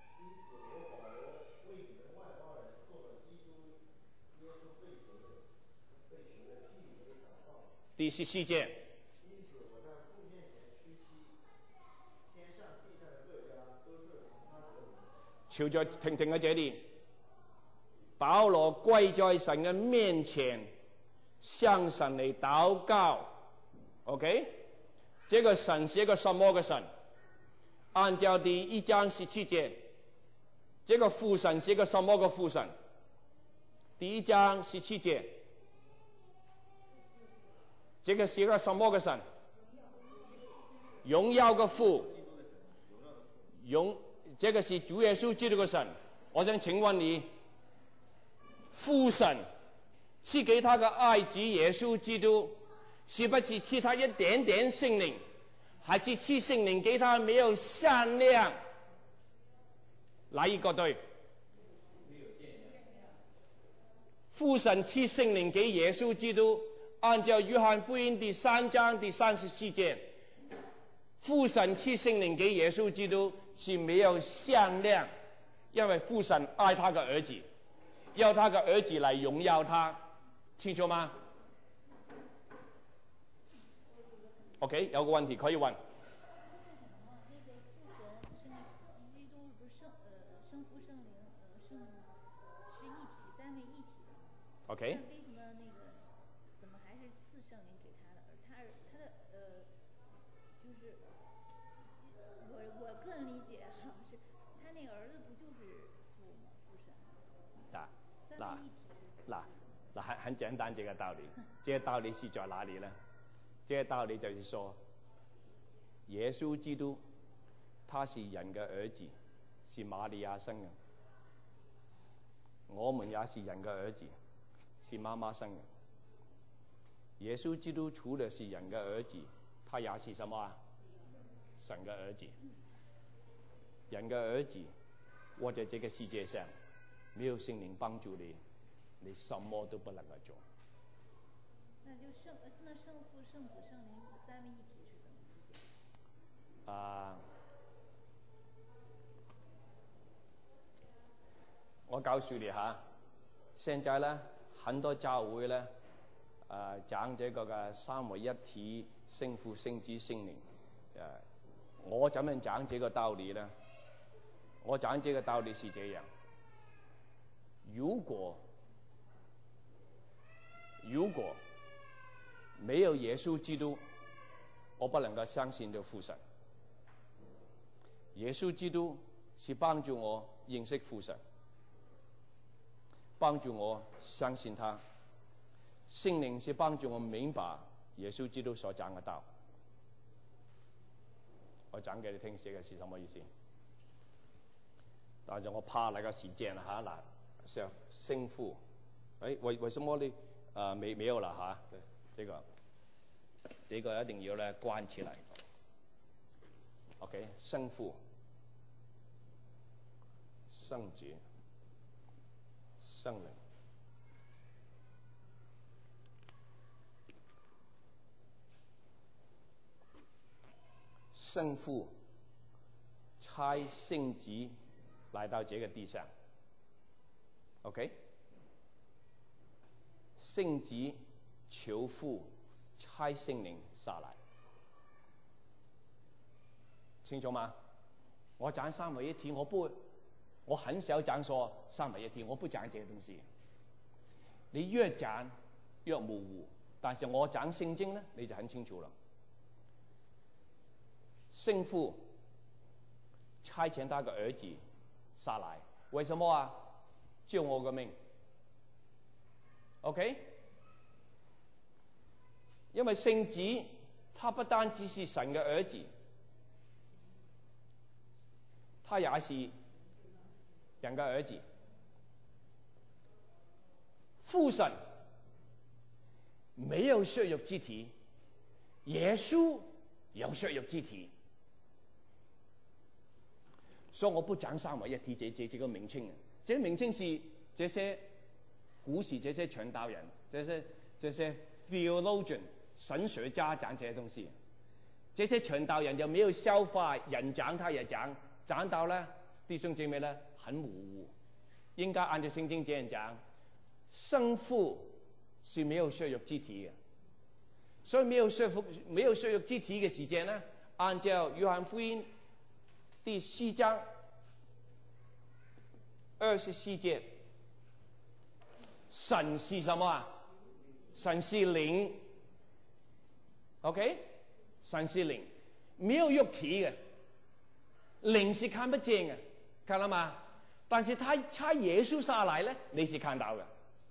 第十四節。 因此我在父面前屈膝，天上地上的各家都是從他得名。 求在停停喺這裡，保羅跪在神嘅面前，向神嚟禱告。OK， 這個神是一個什麼嘅神？按照第一章十七節，這個父神是一個什麼嘅父神？第一章十七節。這個是一個什麼嘅神？榮耀嘅父，榮，這個是主耶穌基督嘅神。我想請問你，父神賜給他嘅愛子耶穌基督，是不是賜他一點點聖靈，還是賜聖靈給他沒有限量？哪一個對？父神賜聖靈給耶穌基督。按照約翰福音第三章第三十四節，父神賜聖靈給耶穌基督是沒有限量，因為父神愛他的兒子，要他的兒子來榮耀他，清楚嗎？ OK， 有个问题可以问。 那个父神是那基督不是圣呃圣父圣灵呃圣是一体三位一体的吗 OK 那为什么那个怎么还是赐圣灵给他的？而他他的呃就是我我个人理解哈、是他那个儿子不就是父吗？父神嗱三嗱位一体是嗱嗱，很很简单这个道理。这个道理是在哪里呢？这个道理就是说，耶稣基督他是人的儿子，是玛利亚生的。我们也是人的儿子，是妈妈生的。耶稣基督除了是人的儿子，他也是什么啊？神的儿子。人的儿子，活在这个世界上，没有圣灵帮助你，你什么都不能够做。 那就圣呃那圣父圣子圣灵三位一体是怎么理解？ 啊，我告诉你吓，现在呢，很多教会呢，啊讲这个嘅三位一体、圣父、圣子、圣灵，誒、我怎樣講這個道理呢？我講這個道理是這樣：如果如果沒有耶穌基督，我不能夠相信到父神。耶穌基督是幫助我認識父神，幫助我相信他。聖靈是幫助我明白耶穌基督所講嘅道。我講給你聽，這個是什麼意思？但是我怕那個時間嚇嗱，是聖父，誒為為什麼你啊沒沒有了嚇？這個這個一定要咧關起來。OK， 聖父、聖子、聖靈。聖父差聖子來到這個地上 ，OK？ 聖子求父差聖靈下來，清楚嗎？我講三位一體，我不，我很少講說三位一體，我不講這個東西。你越講越模糊，但是我講聖經呢，你就很清楚了。聖父差遣他個兒子下來，為什麼啊？救我個命 ，OK？ 因為聖子他不單只是神嘅兒子，他也是人嘅兒子。父神沒有血肉之體，耶穌有血肉之體。所以我不講三位一體這這這個名稱啊，這個名稱是這些古時這些傳道人、這些這些 theologian 神學家講這些東西，這些傳道人就沒有消化，人講他也講，講到咧弟兄姐妹咧很模糊，應該按照聖經這樣講，聖父是沒有血肉之體嘅，所以沒有血肉沒有血肉之體嘅時間呢，按照約翰福音第四章二十四節，神是什麼啊？神是靈 ，OK？ 神是靈，沒有肉體嘅，靈是看不見嘅，看到嗎？但是他差耶穌下來呢，你是看到嘅。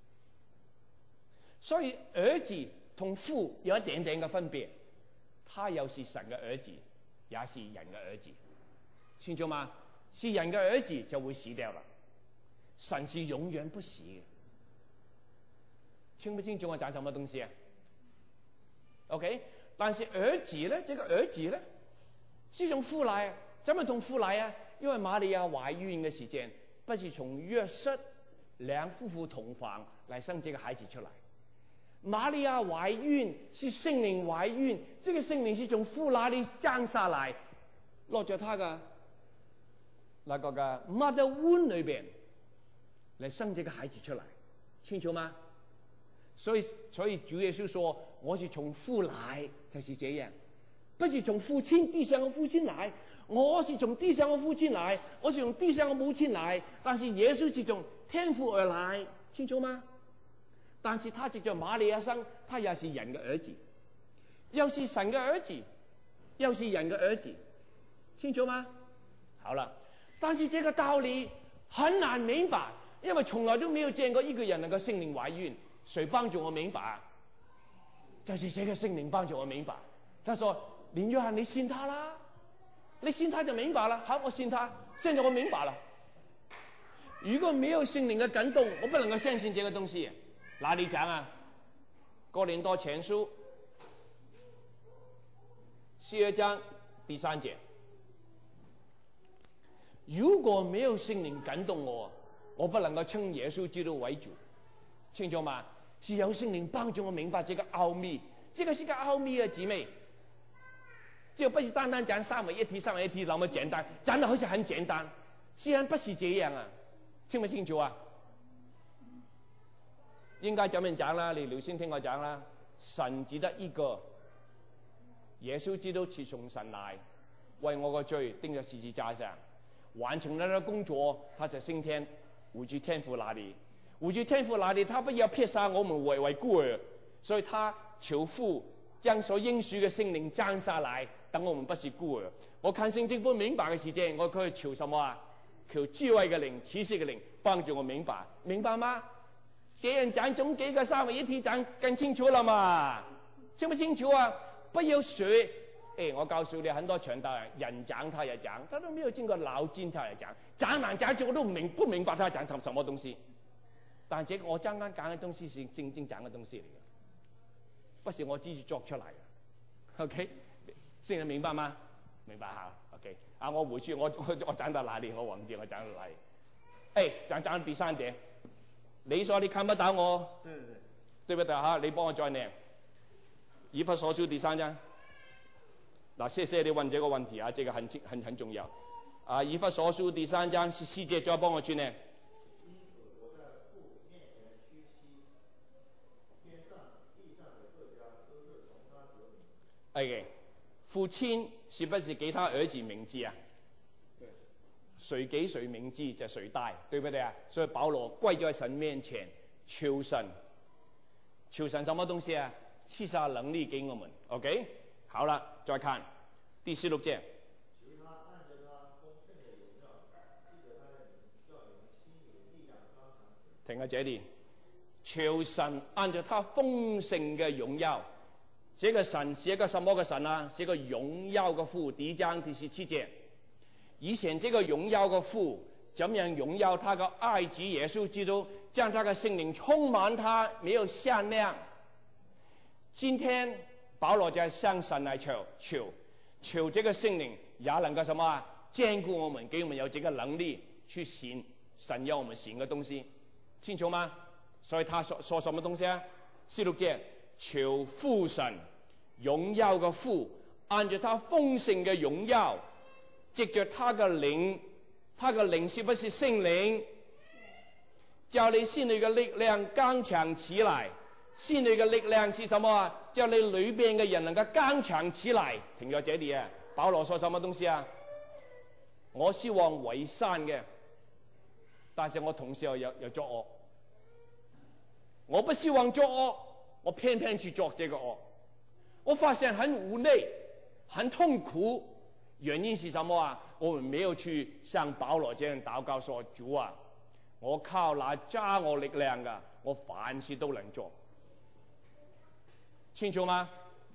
所以兒子同父有一點點嘅分別，他又是神嘅兒子，也是人嘅兒子。清楚嗎？是人嘅兒子就會死掉啦，神是永遠不死嘅。清不清楚我講什麼東西啊 ？OK， 但是兒子呢，這個兒子呢，是從父來啊？怎麼從父來啊？因為瑪利亞懷孕嘅時間，不是從約瑟兩夫婦同房來生這個孩子出來。瑪利亞懷孕是聖靈懷孕，這個聖靈是從父那裡降下來，落在他嘅那個嘅 mother womb 裏邊嚟生這個孩子出來，清楚嗎？所以所以主耶穌說我是從父來，就是這樣。 不是從父親地上嘅父親來，我是從地上嘅父親來，我是從地上嘅母親來，但是耶穌是從天父而來，清楚嗎？但是他藉着瑪利亞生，他也是人嘅兒子，又是神嘅兒子，又是人嘅兒子，清楚嗎？好了，但是這個道理很難明白，因為從來都沒有見過一個人能夠聖靈懷孕，誰幫助我明白？就是這個聖靈幫助我明白。他說：林約翰，你信他啦，你信他就明白了。好，我信他，現在我明白了。如果沒有聖靈的感動，我不能夠相信這個東西。哪裡講啊？哥林多前書十二章第三節。如果沒有聖靈感動我，我不能夠稱耶穌基督為主，清楚嗎？是有聖靈幫助我明白這個奧秘，這個是個奧秘啊，姊妹。就不是單單講三位一體，三位一體那麼簡單，講得好像很簡單，雖然不是這樣啊，清不清楚啊？應該咁樣講啦，你留心聽我講啦。神只得一個，耶穌基督是從神來，為我個罪釘在十字架上，完成了那工作，他就升天，回去天父那裡。回去天父那裡，他不要撇下我們為為孤兒，所以他求父將所應許嘅聖靈降下來，等我們不是孤兒。我看聖經不明白嘅事情，我可以求什麼啊？求智慧嘅靈、啟示嘅靈幫助我明白，明白嗎？這樣講總幾個三位一體講更清楚了嘛？清不清楚啊？不要學。哎，我告訴你，很多傳道人人講他也講，他都沒有經過腦筋他也講，講來講去我都明不明白他講什什麼東西。但這個我剛剛講嘅東西是正正講嘅東西嚟嘅，不是我自己作出來嘅。OK， 聖人明白嗎？明白哈 ？OK， 啊，我回去我我我講到哪裡？我忘記我講到哪裡。哎，講講第三點。你說你看不到我， 對對對， 對不對哈？你幫我再念《以弗所書》第三章。嗱，謝謝你問這個問題啊，這個很很很重要。啊，《以弗所書》第三章十四節，再幫我去念。 因此我在父面前屈膝，天上地上的各家都是從他得名。 OK， 父親是不是給他兒子名字啊？誰給誰名字就誰帶，對不對啊？所以保羅跪在神面前求神，求神什麼東西啊？賜下能力給我們。OK， 好了，再看第十六節。 求他按着他豐盛的榮耀，記得他的名，叫你們心裡力量剛強起來。 停喺這裡，求神按照他豐盛嘅榮耀，這個神是一個什麼嘅神啊？是一個榮耀嘅父。第一章第十七節。以前這個榮耀的父怎樣榮耀他的愛子耶穌基督，將他的聖靈充滿他，沒有限量。今天保羅在向神來求求求這個聖靈也能夠什麼啊？堅固我們，給我們有這個能力去行神要我們行的東西，清楚嗎？所以他說說什麼東西啊？十六節，求父神榮耀的父，按照他豐盛的榮耀，藉着他的靈，他的靈是不是聖靈？叫你心裏的力量剛強起來。心裏的力量是什麼啊？叫你裏邊嘅人能夠剛強起來。停咗這裡啊！保羅說什麼東西啊？我希望為善嘅，但是我同時又又作惡。我不希望作惡，我偏偏去做這個惡。我發現很無奈，很痛苦。原因是什麼啊？我們沒有去像保羅這樣禱告說：主啊，我靠那加我力量的，我凡事都能做。清楚嗎？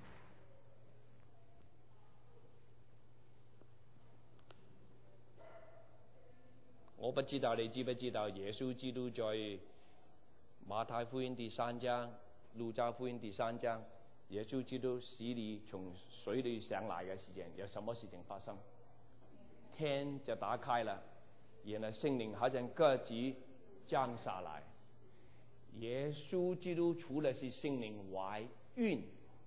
我不知道你知不知道，耶穌基督在馬太福音第三章、路加福音第三章，耶穌基督死裡從水裡上來嘅時間，有什麼事情發生？天就打開了，然後聖靈好像鴿子降下來。耶穌基督除了是聖靈懷孕，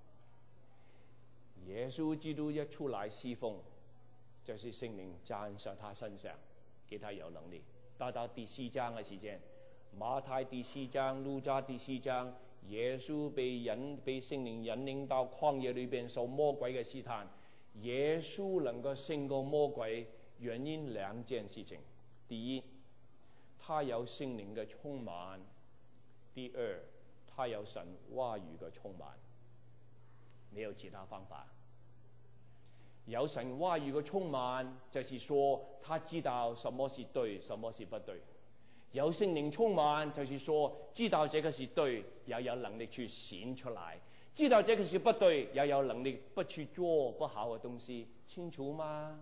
耶穌基督一出來侍奉，就是聖靈降上他身上，給他有能力。到到第四章嘅時間，馬太第四章、路加第四章，耶穌被引被聖靈引領到曠野裏邊受魔鬼嘅試探， 耶稣能够胜过魔鬼，原因两件事情：第一，他有聖靈嘅充滿；第二，他有神話語嘅充滿。沒有其他方法。有神話語嘅充滿，就是說他知道什麼是對，什麼是不對。有聖靈充滿，就是說知道這個是對，又有能力去顯出來；知道這個是不對，又有能力不去做不好嘅東西。清楚嗎？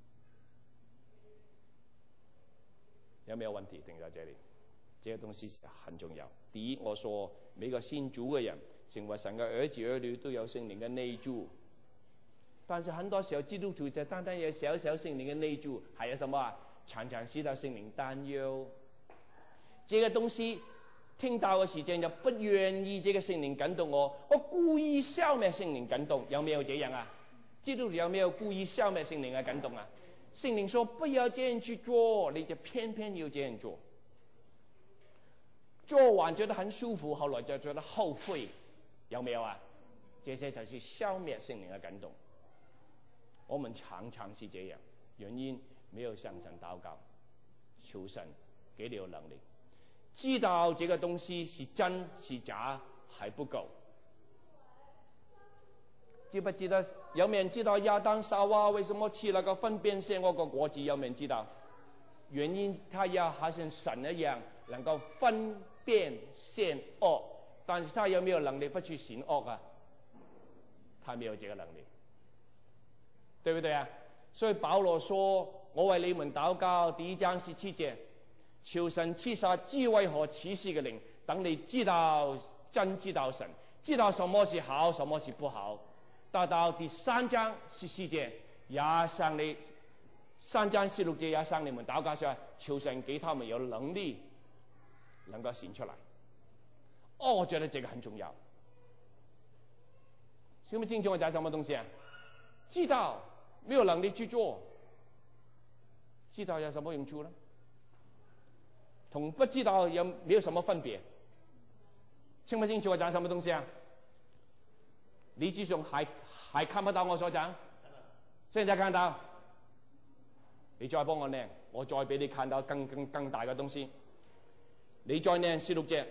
有沒有問題？停在這裡，這個東西很重要。第一，我說每個信主嘅人成為神嘅兒子兒女都有聖靈嘅內住，但是很多時候基督徒就單單有小小聖靈嘅內住，還有什麼啊？常常使到聖靈擔憂。這個東西聽到嘅時間就不願意這個聖靈感動我，我故意消滅聖靈感動，有沒有這樣啊？基督徒有沒有故意消滅聖靈嘅感動啊？聖靈說不要這樣去做，你就偏偏要這樣做，做完覺得很舒服，後來就覺得後悔，有沒有啊？這些就是消滅聖靈嘅感動。我們常常是這樣，原因沒有向神禱告，求神給你有能力，知道這個東西是真是假還不夠。知不知道？有沒有人知道亞當夏娃為什麼吃那個分辨善惡個果子？有沒有人知道？原因他要好像神一樣，能夠分辨善惡，但是他有沒有能力不去行惡啊？他沒有這個能力，對不對啊？所以保羅說：我為你們禱告，第一章十七節，求神賜下智慧和啟示嘅靈，等你知道真知道神，知道什麼是好，什麼是不好。到到第三章十四節，也向你三章十六節也向你們禱告說，求神給他們有能力，能夠顯出來。哦，我覺得這個很重要。清不清楚我講什麼東西啊？知道沒有能力去做，知道有什麼用處呢？同不知道有沒有什麼分別？清不清楚我講什麼東西啊？你之中還還看不到我所講？現在看到？你再幫我念，我再俾你看到更更更大嘅東西。你再念十六節。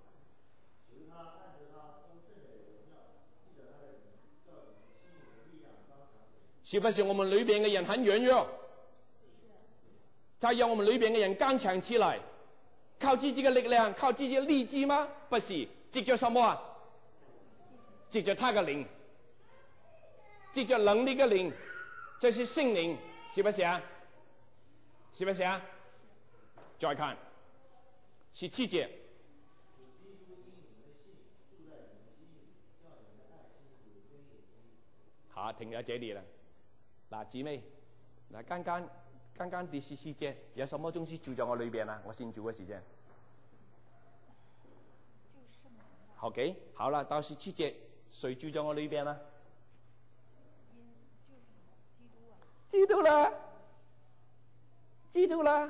是不是我們裏邊嘅人很軟弱？他讓我們裏邊嘅人剛強起來，靠自己嘅力量，靠自己嘅意志嗎？不是，藉着什麼啊？藉着他嘅靈，藉着能力嘅靈，就是聖靈，是不是啊？是不是啊？再看十七節。好，停喺這裡啦。嗱，姊妹，嗱，剛剛剛剛第十四節有什麼東西住在我裏邊啊？我先做嘅時間。OK， 好啦，到十七節，誰住在我裏邊啊？基督啦，基督啦。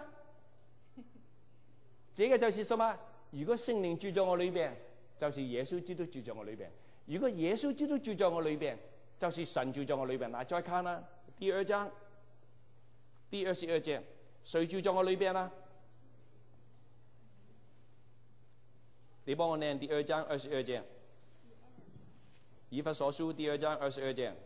這個就是什麼？如果聖靈住在我裏邊，就是耶穌基督住在我裏邊；如果耶穌基督住在我裏邊，就是神住在我裏邊。嗱，再看啦，第二章第二十二節，誰住在我裏邊啊？你幫我念第二章二十二節，以弗所書第二章二十二節。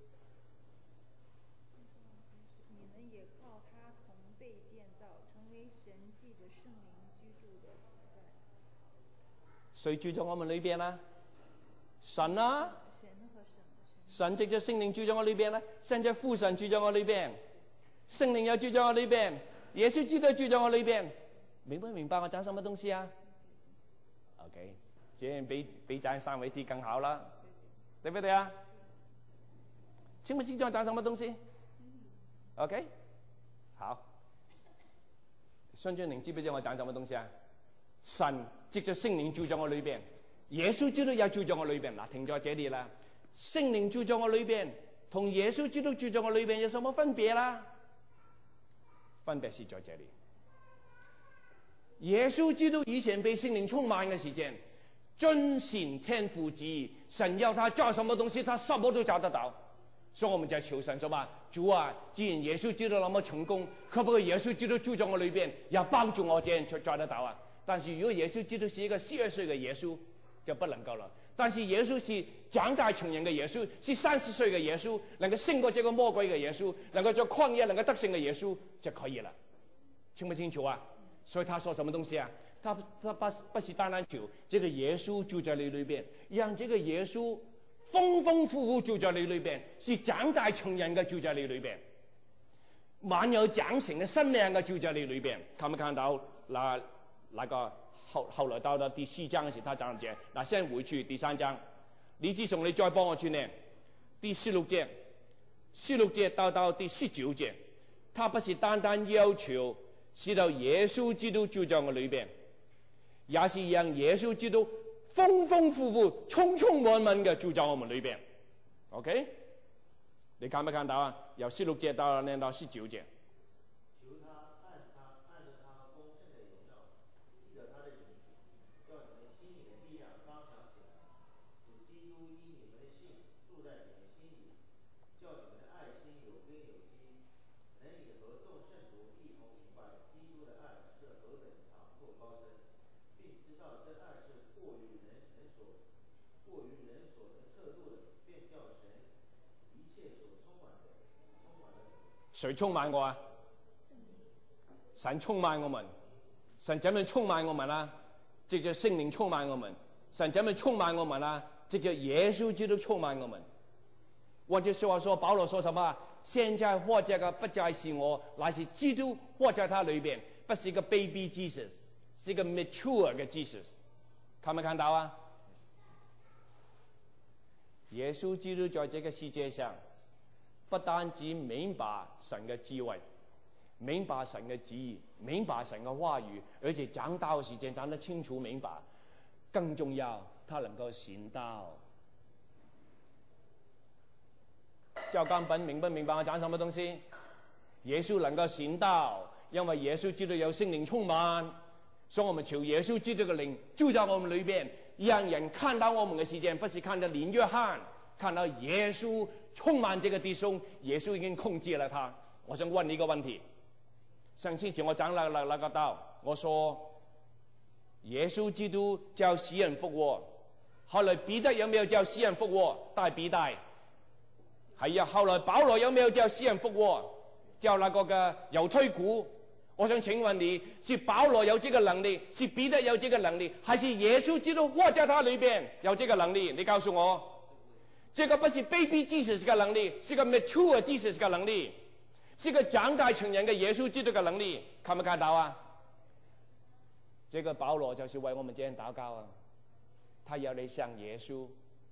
你們也靠他同被建造，成為神藉着聖靈居住的所在。 誰住在我們裏邊啊？神啊！ 神和神， 神藉着聖靈住在我裏邊咧，現在父神住在我裏邊，聖靈又住在我裏邊，耶穌基督住在我裏邊，明不明白我講什麼東西啊？OK， 這樣比比講三位啲更好啦，對不對啊？清不清楚講什麼東西 ？OK， 好。孫俊寧知不知我講什麼東西啊？神藉着聖靈住在我裏邊，耶穌基督又住在我裏邊。嗱，停在這裡啦。聖靈住在我裏邊，同耶穌基督住在我裏邊有什麼分別啦？分別是在這裡。耶穌基督以前被聖靈充滿嘅時間，遵行天父旨意，神要他做什麼東西，他什麼都做得到。 所以我們就求神說話，主啊，既然耶穌基督那麼成功，可不可以耶穌基督住在我裏邊，也幫助我這樣做做得到啊？但是如果耶穌基督是一個四十歲嘅耶穌，就不能夠了。但是耶穌是長大成人嘅耶穌，是三十歲嘅耶穌，能夠勝過這個魔鬼嘅耶穌，能夠在曠野能夠得勝嘅耶穌就可以了。清不清楚啊？所以他說什麼東西啊？他他不不是單單求這個耶穌住在你裏邊，讓這個耶穌豐豐富富住在你裏邊，是長大成人嘅住在你裏邊，滿有長成嘅生命嘅住在你裏邊。看沒看到那那個後後來到了第四章嘅時，他講嘅，嗱，先回去第三章，你自從你再幫我去念第十六節，十六節到到第十九節，他不是單單要求使到耶穌基督住在我裏邊，也是讓耶穌基督豐豐富富、充充滿滿嘅住在我們裏邊。OK， 你看沒看到啊？由十六節到念到十九節。 求他按他按着他豐盛的榮耀，記得他的應許，叫你們心裡的力量剛強起來，使基督因你們的信住在你們心裡，叫你們的愛心有根有基，能以和眾聖徒一同明白基督的愛是何等長阔高深，并知道这爱是过于人人所过于人所能测度的，便叫神一切所充满的充满了。 誰充滿我啊？神充滿我們。神怎麼充滿我們啊？藉着聖靈充滿我們。神怎麼充滿我們啊？藉着耶穌基督充滿我們。或者說話說，保羅說什麼？現在活着嘅不再是我，乃是基督活在他裏邊，不是一個 baby Jesus， 是一個 mature 嘅 Jesus。看沒看到啊？耶穌基督在這個世界上，不單止明白神嘅智慧，明白神嘅旨意，明白神嘅話語，而且講道時間講得清楚明白，更重要，他能夠行道。教監品明不明白我講什麼東西？耶穌能夠行道，因為耶穌知道有聖靈充滿，所以我們求耶穌基督嘅靈住在我們裏邊，讓人看到我們嘅時間，不是看到林約翰，看到耶穌充滿這個弟兄，耶穌已經控制了他。我想問你一個問題，上星期我講那那那個道，我說耶穌基督叫死人復活，後來彼得有沒有叫死人復活？大彼得。係啊，後來保羅有沒有叫死人復活？叫那個嘅猶推古。我想請問你，是保羅有這個能力，是彼得有這個能力，還是耶穌基督活在他裏邊有這個能力？你告訴我，這個不是 baby Jesus 嘅能力，是個 mature Jesus 嘅能力，是個長大成人嘅耶穌基督嘅能力。看沒看到啊？這個保羅就是為我們這樣禱告啊，他要你像耶穌。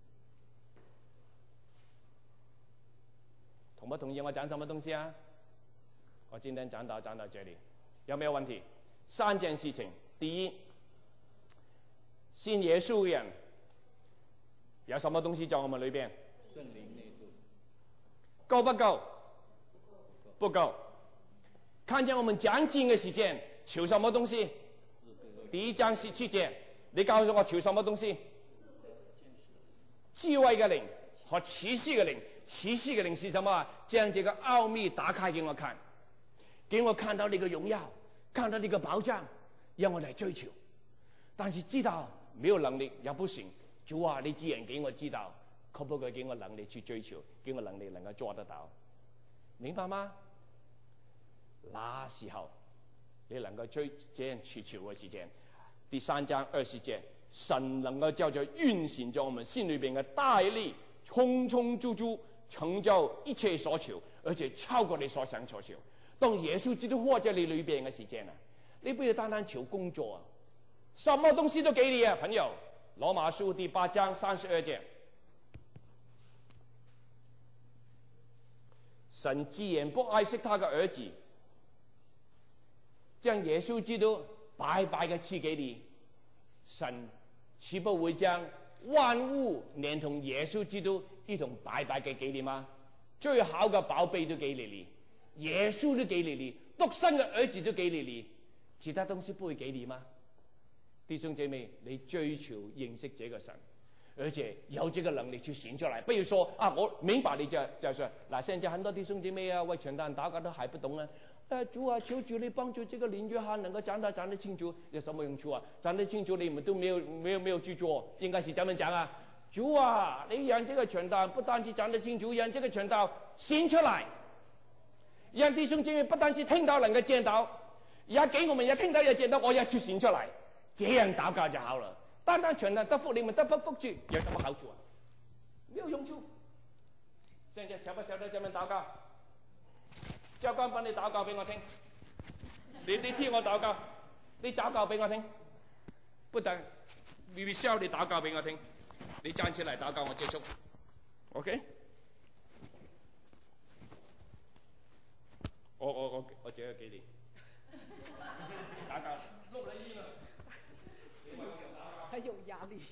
同不同意我講什麼東西啊？我今天講到講到這裏，有沒有問題？三件事情，第一，信耶穌嘅人有什麼東西在我們裏邊？ 聖靈內住。 夠不夠？不夠。看見我們講經嘅時間，求什麼東西？第一章十七節，你告訴我求什麼東西？智慧嘅靈和啟示嘅靈。啟示嘅靈是什麼？將這個奧秘打開給我看，給我看到你嘅榮耀，看到你嘅寶藏，讓我嚟追求。但是知道沒有能力也不行，主啊，你既然給我知道，可不可以給我能力去追求，給我能力能夠做得到？明白嗎？那時候你能夠追這樣去求嘅時間，第三章二十節，神能夠叫做運行在我們心裏邊嘅大力，充充足足成就一切所求，而且超過你所想所求。當耶穌基督活在你裏邊嘅時間啊，你不要單單求工作啊，什麼東西都給你啊，朋友。羅馬書第八章三十二節，神既然不愛惜他嘅兒子，將耶穌基督白白嘅賜給你，神豈不會將萬物連同耶穌基督一同白白嘅給你嗎？最好嘅寶貝都給你你，耶穌都給你你，獨生嘅兒子都給你你，其他東西不會給你嗎？弟兄姐妹，你追求認識這個神， 而且有这个能力去行出来。比如说啊，我明白你就就是嗱，现在很多弟兄姐妹啊，为全单祷告都还不懂啊。呃，主啊，求主你帮助这个林约翰能够讲得讲得清楚，有什么用处啊？讲得清楚，你们都没有没有没有去做，应该是这么讲啊。主啊，你让这个传道不单是讲得清楚，让这个传道行出来，让弟兄姐妹不单是听到能够见到，也给我们也听到也见到，我要去行出来，这样祷告就好了。单单传道得福，你们得不福主，有什么好处啊？没有用处。现在晓不晓得这么祷告？教官帮你祷告俾我听，你你听我祷告，你祷告俾我听，不等，你必须要你禱告俾我聽，你站起嚟禱告，我結束 ，OK？ 我我我我借咗幾年，禱告，碌你煙啊！你為我禱告， 還有壓力。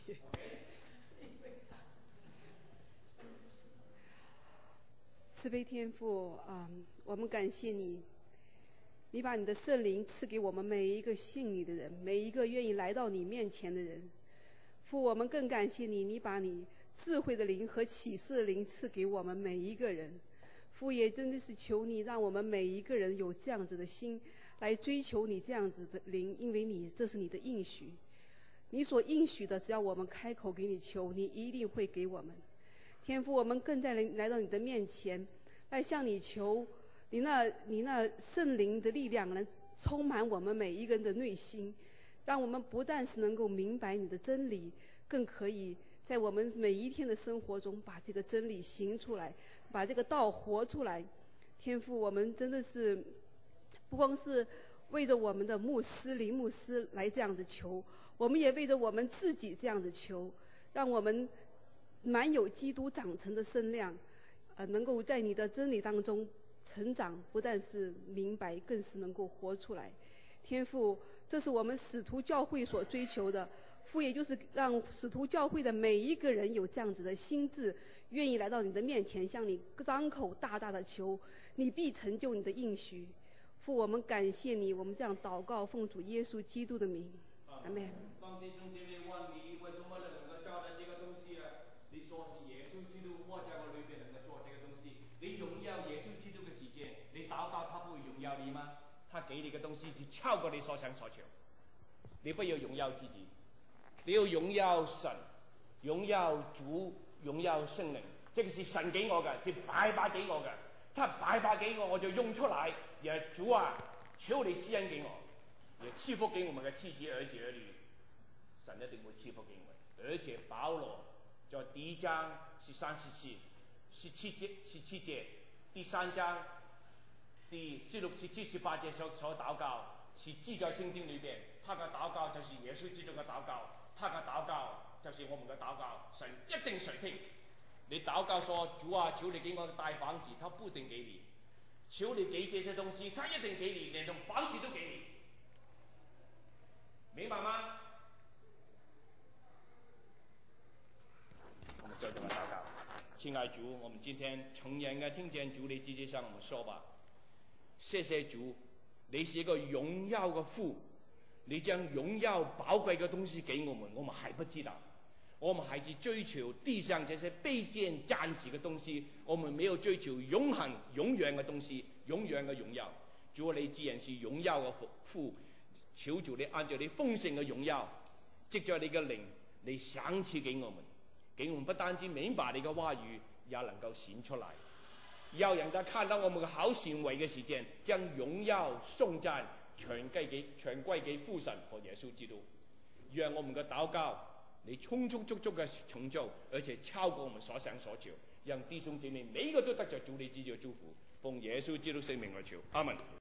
慈悲天父啊、嗯，我们感谢你，你把你的圣灵赐给我们每一个信你的人，每一个愿意来到你面前的人。父，我们更感谢你，你把你智慧的灵和启示的灵赐给我们每一个人。父，也真的是求你让我们每一个人有这样子的心来追求你这样子的灵，因为你这是你的应许，你所应许的，只要我们开口给你求，你一定会给我们。天父，我们更在来到你的面前，来向你求你那你那圣灵的力量能充满我们每一个人的内心，让我们不但是能够明白你的真理，更可以在我们每一天的生活中把这个真理行出来，把这个道活出来。天父，我们真的是不光是为着我们的牧师林牧师来这样子求，我们也为着我们自己这样子求，让我们满有基督长成的身量，呃，能够在你的真理当中成长，不但是明白，更是能够活出来。天父，这是我们使徒教会所追求的。父，也就是让使徒教会的每一个人有这样子的心智，愿意来到你的面前，向你张口大大的求，你必成就你的应许。父，我们感谢你，我们这样祷告，奉主耶稣基督的名，阿们。 当弟兄姐妹问你为什么能够找到这个东西啊？你说是耶稣基督活在我里边能够做这个东西。你荣耀耶稣基督的时间，你祷告他不会荣耀你吗？他给你的东西是超过你所想所求。你不要荣耀自己，你要荣耀神，荣耀主，荣耀圣灵。这个是神给我的，是白白给我的。他白白给我，我就用出来。也主啊，求你施恩给我，也赐福给我们的妻子、儿子、儿女。神一定会赐福给我们。而且保罗在第一章十三、十四、十七节、十七节，第三章第十六、十七、十八节所所祷告，是记在圣经里边。他的祷告就是耶稣基督的祷告，他的祷告就是我们的祷告，神一定垂听。你祷告说主啊，求你给我大房子，他不一定给你；求你给这些东西，他一定给你，连栋房子都给你。明白吗？我们再这么祷告。亲爱主，我们今天诚然的听见主你直接向我们说吧。谢谢主，你是一个荣耀的父，你将荣耀宝贵的东西给我们，我们还不知道。我们还是追求地上这些卑贱暂时的东西，我们没有追求永恒永远的东西，永远的荣耀。主，你既然是荣耀的父，求主你按照你丰盛的荣耀，藉着你的灵，你赏赐给我们，给我们不单止明白你的话语，也能够显出来。要让他看到我们的好行为的时间，将荣耀颂赞全归给全归给父神和耶稣基督。让我们的祷告你充充足足的成就，而且超过我们所想所求，让弟兄姐妹每一个都得着主你旨意的祝福。奉耶稣基督聖名而求，阿門。